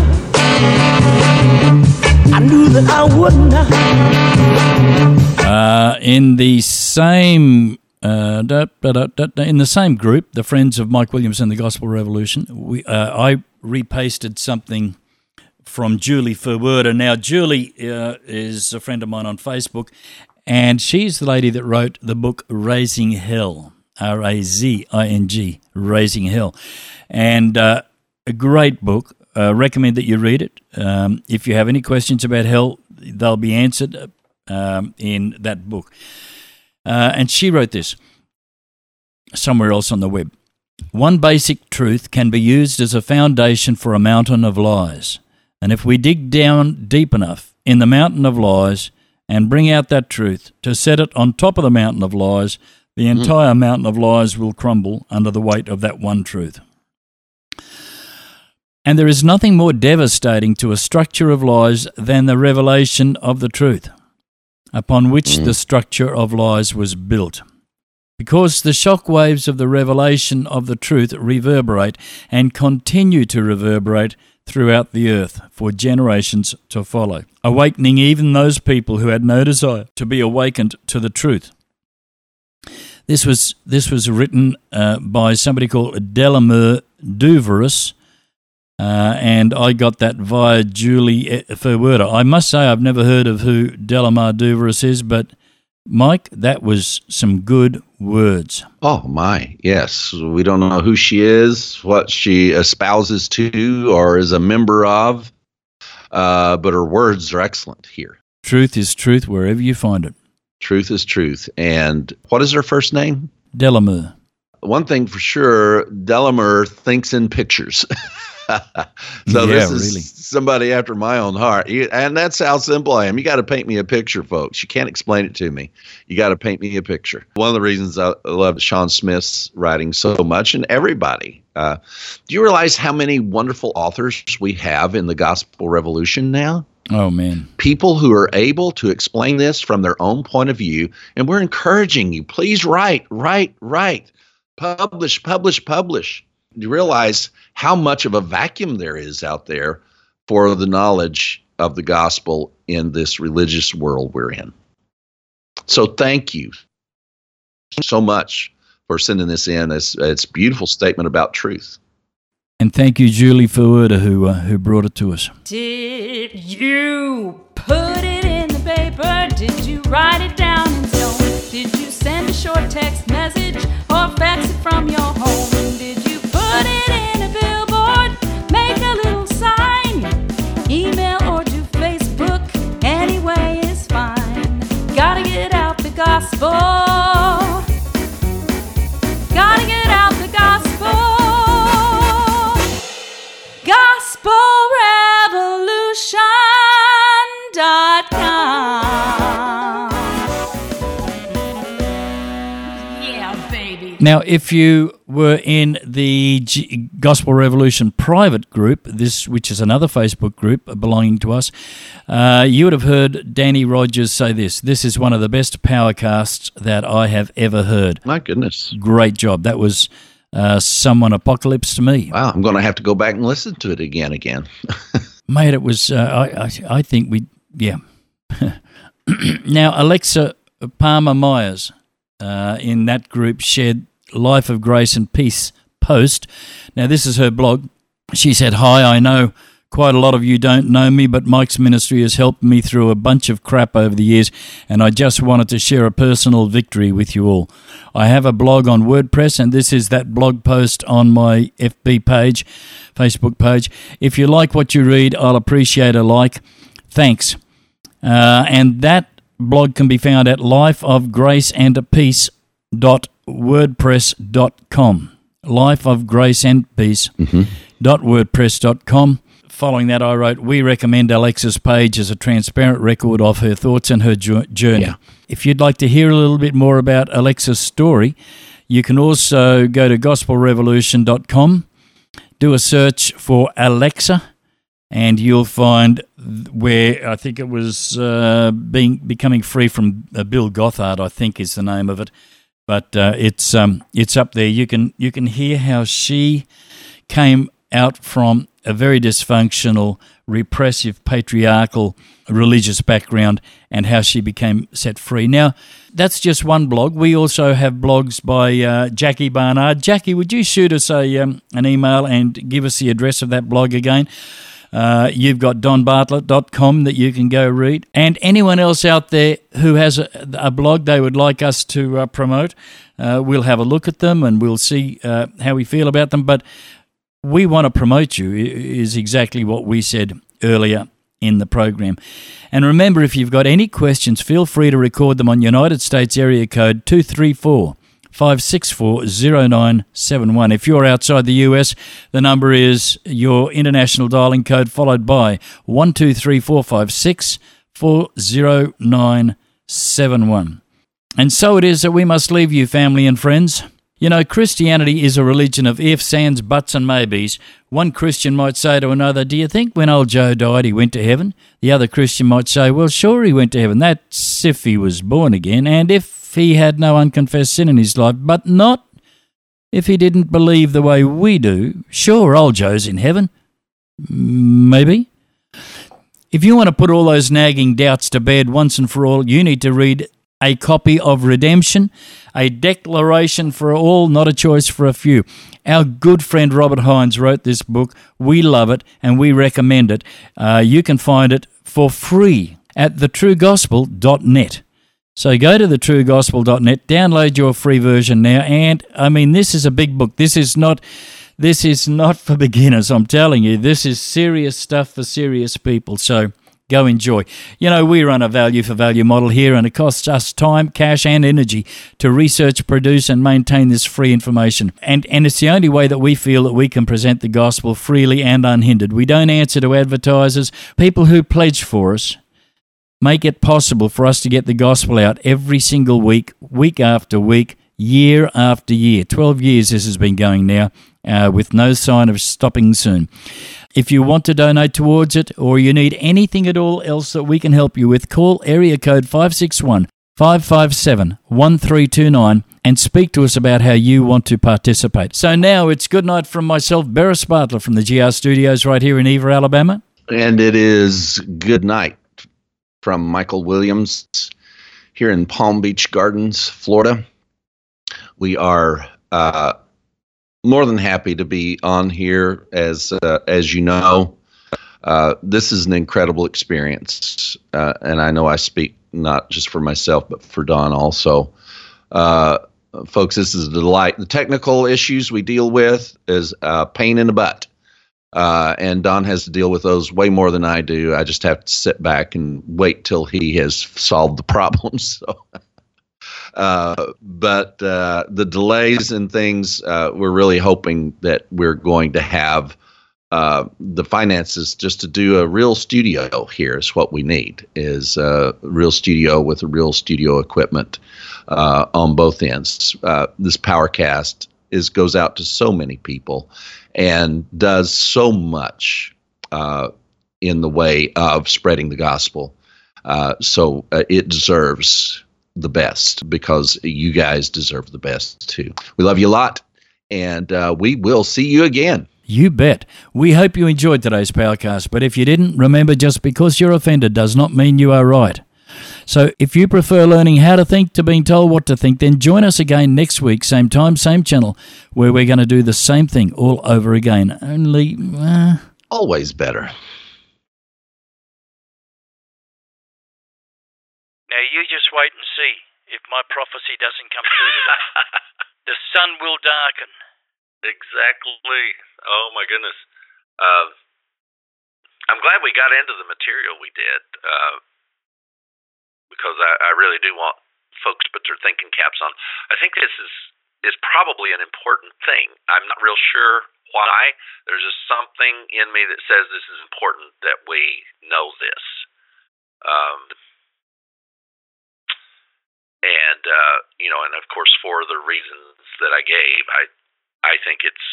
Speaker 7: I knew that I would not.
Speaker 1: In the same group, the Friends of Mike Williams and the Gospel Revolution, I repasted something from Julie Furwerder. Now, Julie is a friend of mine on Facebook, and she's the lady that wrote the book Raising Hell, R-A-Z-I-N-G, Raising Hell, and a great book. Recommend that you read it. If you have any questions about hell, they'll be answered in that book. And she wrote this somewhere else on the web. One basic truth can be used as a foundation for a mountain of lies. And if we dig down deep enough in the mountain of lies and bring out that truth to set it on top of the mountain of lies, the entire mountain of lies will crumble under the weight of that one truth. And there is nothing more devastating to a structure of lies than the revelation of the truth, upon which the structure of lies was built. Because the shock waves of the revelation of the truth reverberate and continue to reverberate throughout the earth for generations to follow, awakening even those people who had no desire to be awakened to the truth. This was written by somebody called Delamere Duveris, and I got that via Julie Furwerder. I must say I've never heard of who Delamere Duveris is, but Mike, that was some good words.
Speaker 4: Oh, my, yes. We don't know who she is, what she espouses to or is a member of, but her words are excellent here.
Speaker 1: Truth is truth wherever you find it.
Speaker 4: Truth is truth. And what is her first name?
Speaker 1: Delamere.
Speaker 4: One thing for sure, Delamere thinks in pictures. So this is somebody after my own heart. And that's how simple I am. You got to paint me a picture, folks. You can't explain it to me. You got to paint me a picture. One of the reasons I love Sean Smith's writing so much, and everybody. Do you realize how many wonderful authors we have in the Gospel Revolution now?
Speaker 1: Oh, man. People
Speaker 4: who are able to explain this from their own point of view. And we're encouraging you. Please write. Publish. You realize how much of a vacuum there is out there for the knowledge of the gospel in this religious world we're in. So thank you so much for sending this in. It's a beautiful statement about truth.
Speaker 1: And thank you, Julie Furwerder, who brought it to us.
Speaker 3: Did you put it in the paper? Did you write it down in stone? Did you send a short text message or fax it from your home? Did you put it in a billboard? Make a little sign. Email or do Facebook. Anyway is fine. Gotta get out the gospel. Gotta get out the gospel. GospelRevolution.com. Yeah, baby.
Speaker 1: Now, if you were in the Gospel Revolution private group, which is another Facebook group belonging to us, you would have heard Danny Rogers say this. This is one of the best powercasts that I have ever heard.
Speaker 4: My goodness.
Speaker 1: Great job. That was someone apocalypse to me.
Speaker 4: Wow, I'm going to have to go back and listen to it again.
Speaker 1: Mate, it was, I think yeah. Now, Alexa Palmer Myers, in that group shared Life of Grace and Peace post. Now, this is her blog. She said, "Hi, I know quite a lot of you don't know me, but Mike's ministry has helped me through a bunch of crap over the years, and I just wanted to share a personal victory with you all. I have a blog on WordPress, and this is that blog post on my FB page, Facebook page. If you like what you read, I'll appreciate a like. Thanks." And that blog can be found at lifeofgraceandpeace.wordpress.com. lifeofgraceandpeace.wordpress.com. Following that, I wrote, "We recommend Alexa's page as a transparent record of her thoughts and her journey."
Speaker 4: Yeah.
Speaker 1: If you'd like to hear a little bit more about Alexa's story, you can also go to gospelrevolution.com, do a search for Alexa, and you'll find where I think it was becoming free from Bill Gothard, I think is the name of it. But it's up there. You can hear how she came out from a very dysfunctional, repressive, patriarchal, religious background, and how she became set free. Now, that's just one blog. We also have blogs by Jackie Barnard. Jackie, would you shoot us an email and give us the address of that blog again? You've got donbartlett.com that you can go read. And anyone else out there who has a blog they would like us to promote, we'll have a look at them and we'll see how we feel about them. But we want to promote you is exactly what we said earlier in the program. And remember, if you've got any questions, feel free to record them on United States area code 234-564-0971. If you're outside the US, the number is your international dialing code followed by 123-456-40971. And so it is that we must leave you, family and friends. You know, Christianity is a religion of ifs, ands, buts and maybes. One Christian might say to another, "Do you think when old Joe died he went to heaven?" The other Christian might say, "Well, sure he went to heaven. That's if he was born again and if he had no unconfessed sin in his life, but not if he didn't believe the way we do. Sure, old Joe's in heaven. Maybe." If you want to put all those nagging doubts to bed once and for all, you need to read A Copy of Redemption, A Declaration for All, Not a Choice for a Few. Our good friend Robert Hines wrote this book. We love it and we recommend it. You can find it for free at thetruegospel.net. So go to thetruegospel.net, download your free version now. And, I mean, this is a big book. This is not for beginners, I'm telling you. This is serious stuff for serious people. So go enjoy. You know, we run a value for value model here, and it costs us time, cash, and energy to research, produce, and maintain this free information. And it's the only way that we feel that we can present the gospel freely and unhindered. We don't answer to advertisers. People who pledge for us make it possible for us to get the gospel out every single week, week after week, year after year. 12 years this has been going now, with no sign of stopping soon. If you want to donate towards it, or you need anything at all else that we can help you with, call area code 561-557-1329 and speak to us about how you want to participate. So now it's good night from myself, Beres Bartlett, from the GR Studios right here in Eva, Alabama.
Speaker 4: And it is good night from Michael Williams here in Palm Beach Gardens, Florida. We are more than happy to be on here. As you know, this is an incredible experience, and I know I speak not just for myself but for Don also. Folks, this is a delight. The technical issues we deal with is a pain in the butt, and Don has to deal with those way more than I do. I just have to sit back and wait till he has solved the problems. So. But the delays and things, we're really hoping that we're going to have the finances just to do a real studio here is what we need, is a real studio with a real studio equipment on both ends. This PowerCast goes out to so many people and does so much in the way of spreading the gospel. So it deserves the best, because you guys deserve the best too. We love you a lot, and we will see you again.
Speaker 1: You bet. We hope you enjoyed today's PowerCast, but if you didn't, remember, just because you're offended does not mean you are right. So if you prefer learning how to think to being told what to think, then join us again next week, same time, same channel, where we're going to do the same thing all over again. Only...
Speaker 4: Always better.
Speaker 1: Now you just wait and see if my prophecy doesn't come true today. The sun will darken.
Speaker 4: Exactly. Oh, my goodness. I'm glad we got into the material we did, because I really do want folks to put their thinking caps on. I think this is probably an important thing. I'm not real sure why. There's just something in me that says this is important, that we know this. And of course, for the reasons that I gave, I think it's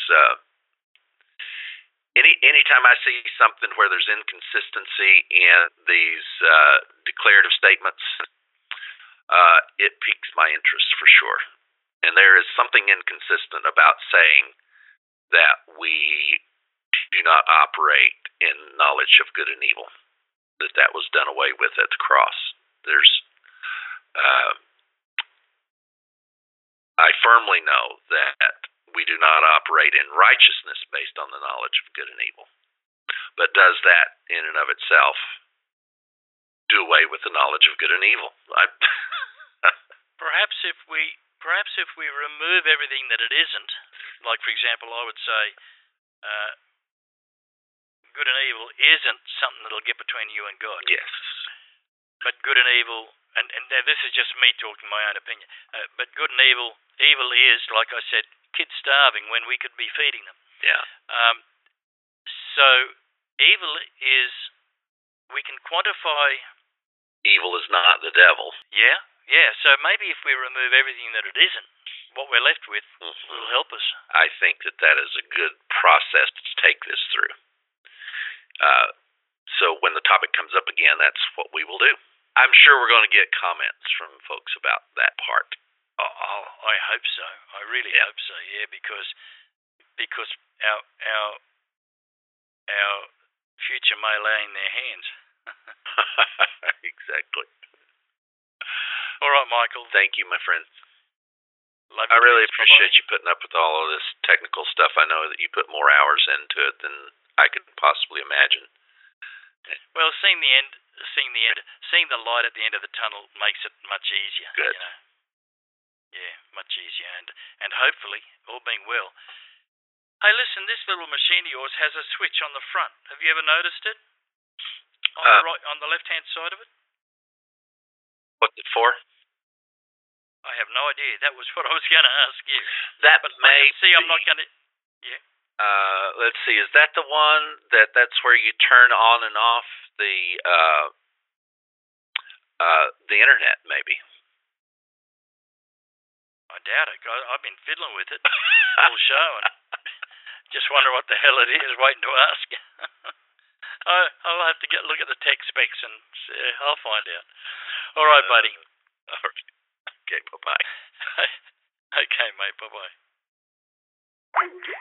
Speaker 4: anytime I see something where there's inconsistency in these declarative statements, it piques my interest for sure. And there is something inconsistent about saying that we do not operate in knowledge of good and evil, that was done away with at the cross. I firmly know that we do not operate in righteousness based on the knowledge of good and evil. But does that in and of itself do away with the knowledge of good and evil?
Speaker 1: Perhaps if we remove everything that it isn't, like for example, I would say good and evil isn't something that'll get between you and God.
Speaker 4: Yes.
Speaker 1: But good and evil, and this is just me talking my own opinion, but good and evil is, like I said, kids starving when we could be feeding them.
Speaker 4: Yeah.
Speaker 1: So evil is, we can quantify.
Speaker 4: Evil is not the devil.
Speaker 1: Yeah. So maybe if we remove everything that it isn't, what we're left with will help us.
Speaker 4: I think that is a good process to take this through. So when the topic comes up again, that's what we will do. I'm sure we're going to get comments from folks about that part.
Speaker 1: Oh, I hope so. I really hope so. Yeah, because our future may lay in their hands.
Speaker 4: Exactly.
Speaker 1: All right, Michael.
Speaker 4: Thank you, my friend.
Speaker 1: Love you.
Speaker 4: I really appreciate you putting up with all of this technical stuff. I know that you put more hours into it than I could possibly imagine.
Speaker 1: Well, seeing the light at the end of the tunnel makes it much easier.
Speaker 4: Good.
Speaker 1: You know? Yeah, much easier, and hopefully, all being well. Hey, listen, this little machine of yours has a switch on the front. Have you ever noticed it? On the left-hand side of it?
Speaker 4: What's it for?
Speaker 1: I have no idea. That was what I was going to ask you.
Speaker 4: That
Speaker 1: but
Speaker 4: may
Speaker 1: see, I'm not going to... Yeah.
Speaker 4: Let's see. Is that the one that's where you turn on and off the internet? Maybe.
Speaker 1: I doubt it. I've been fiddling with it all show, and just wonder what the hell it is. Waiting to ask. I'll have to look at the tech specs, and I'll find out. All right, buddy.
Speaker 4: All right. Okay. Bye-bye.
Speaker 1: Okay, mate. Bye-bye.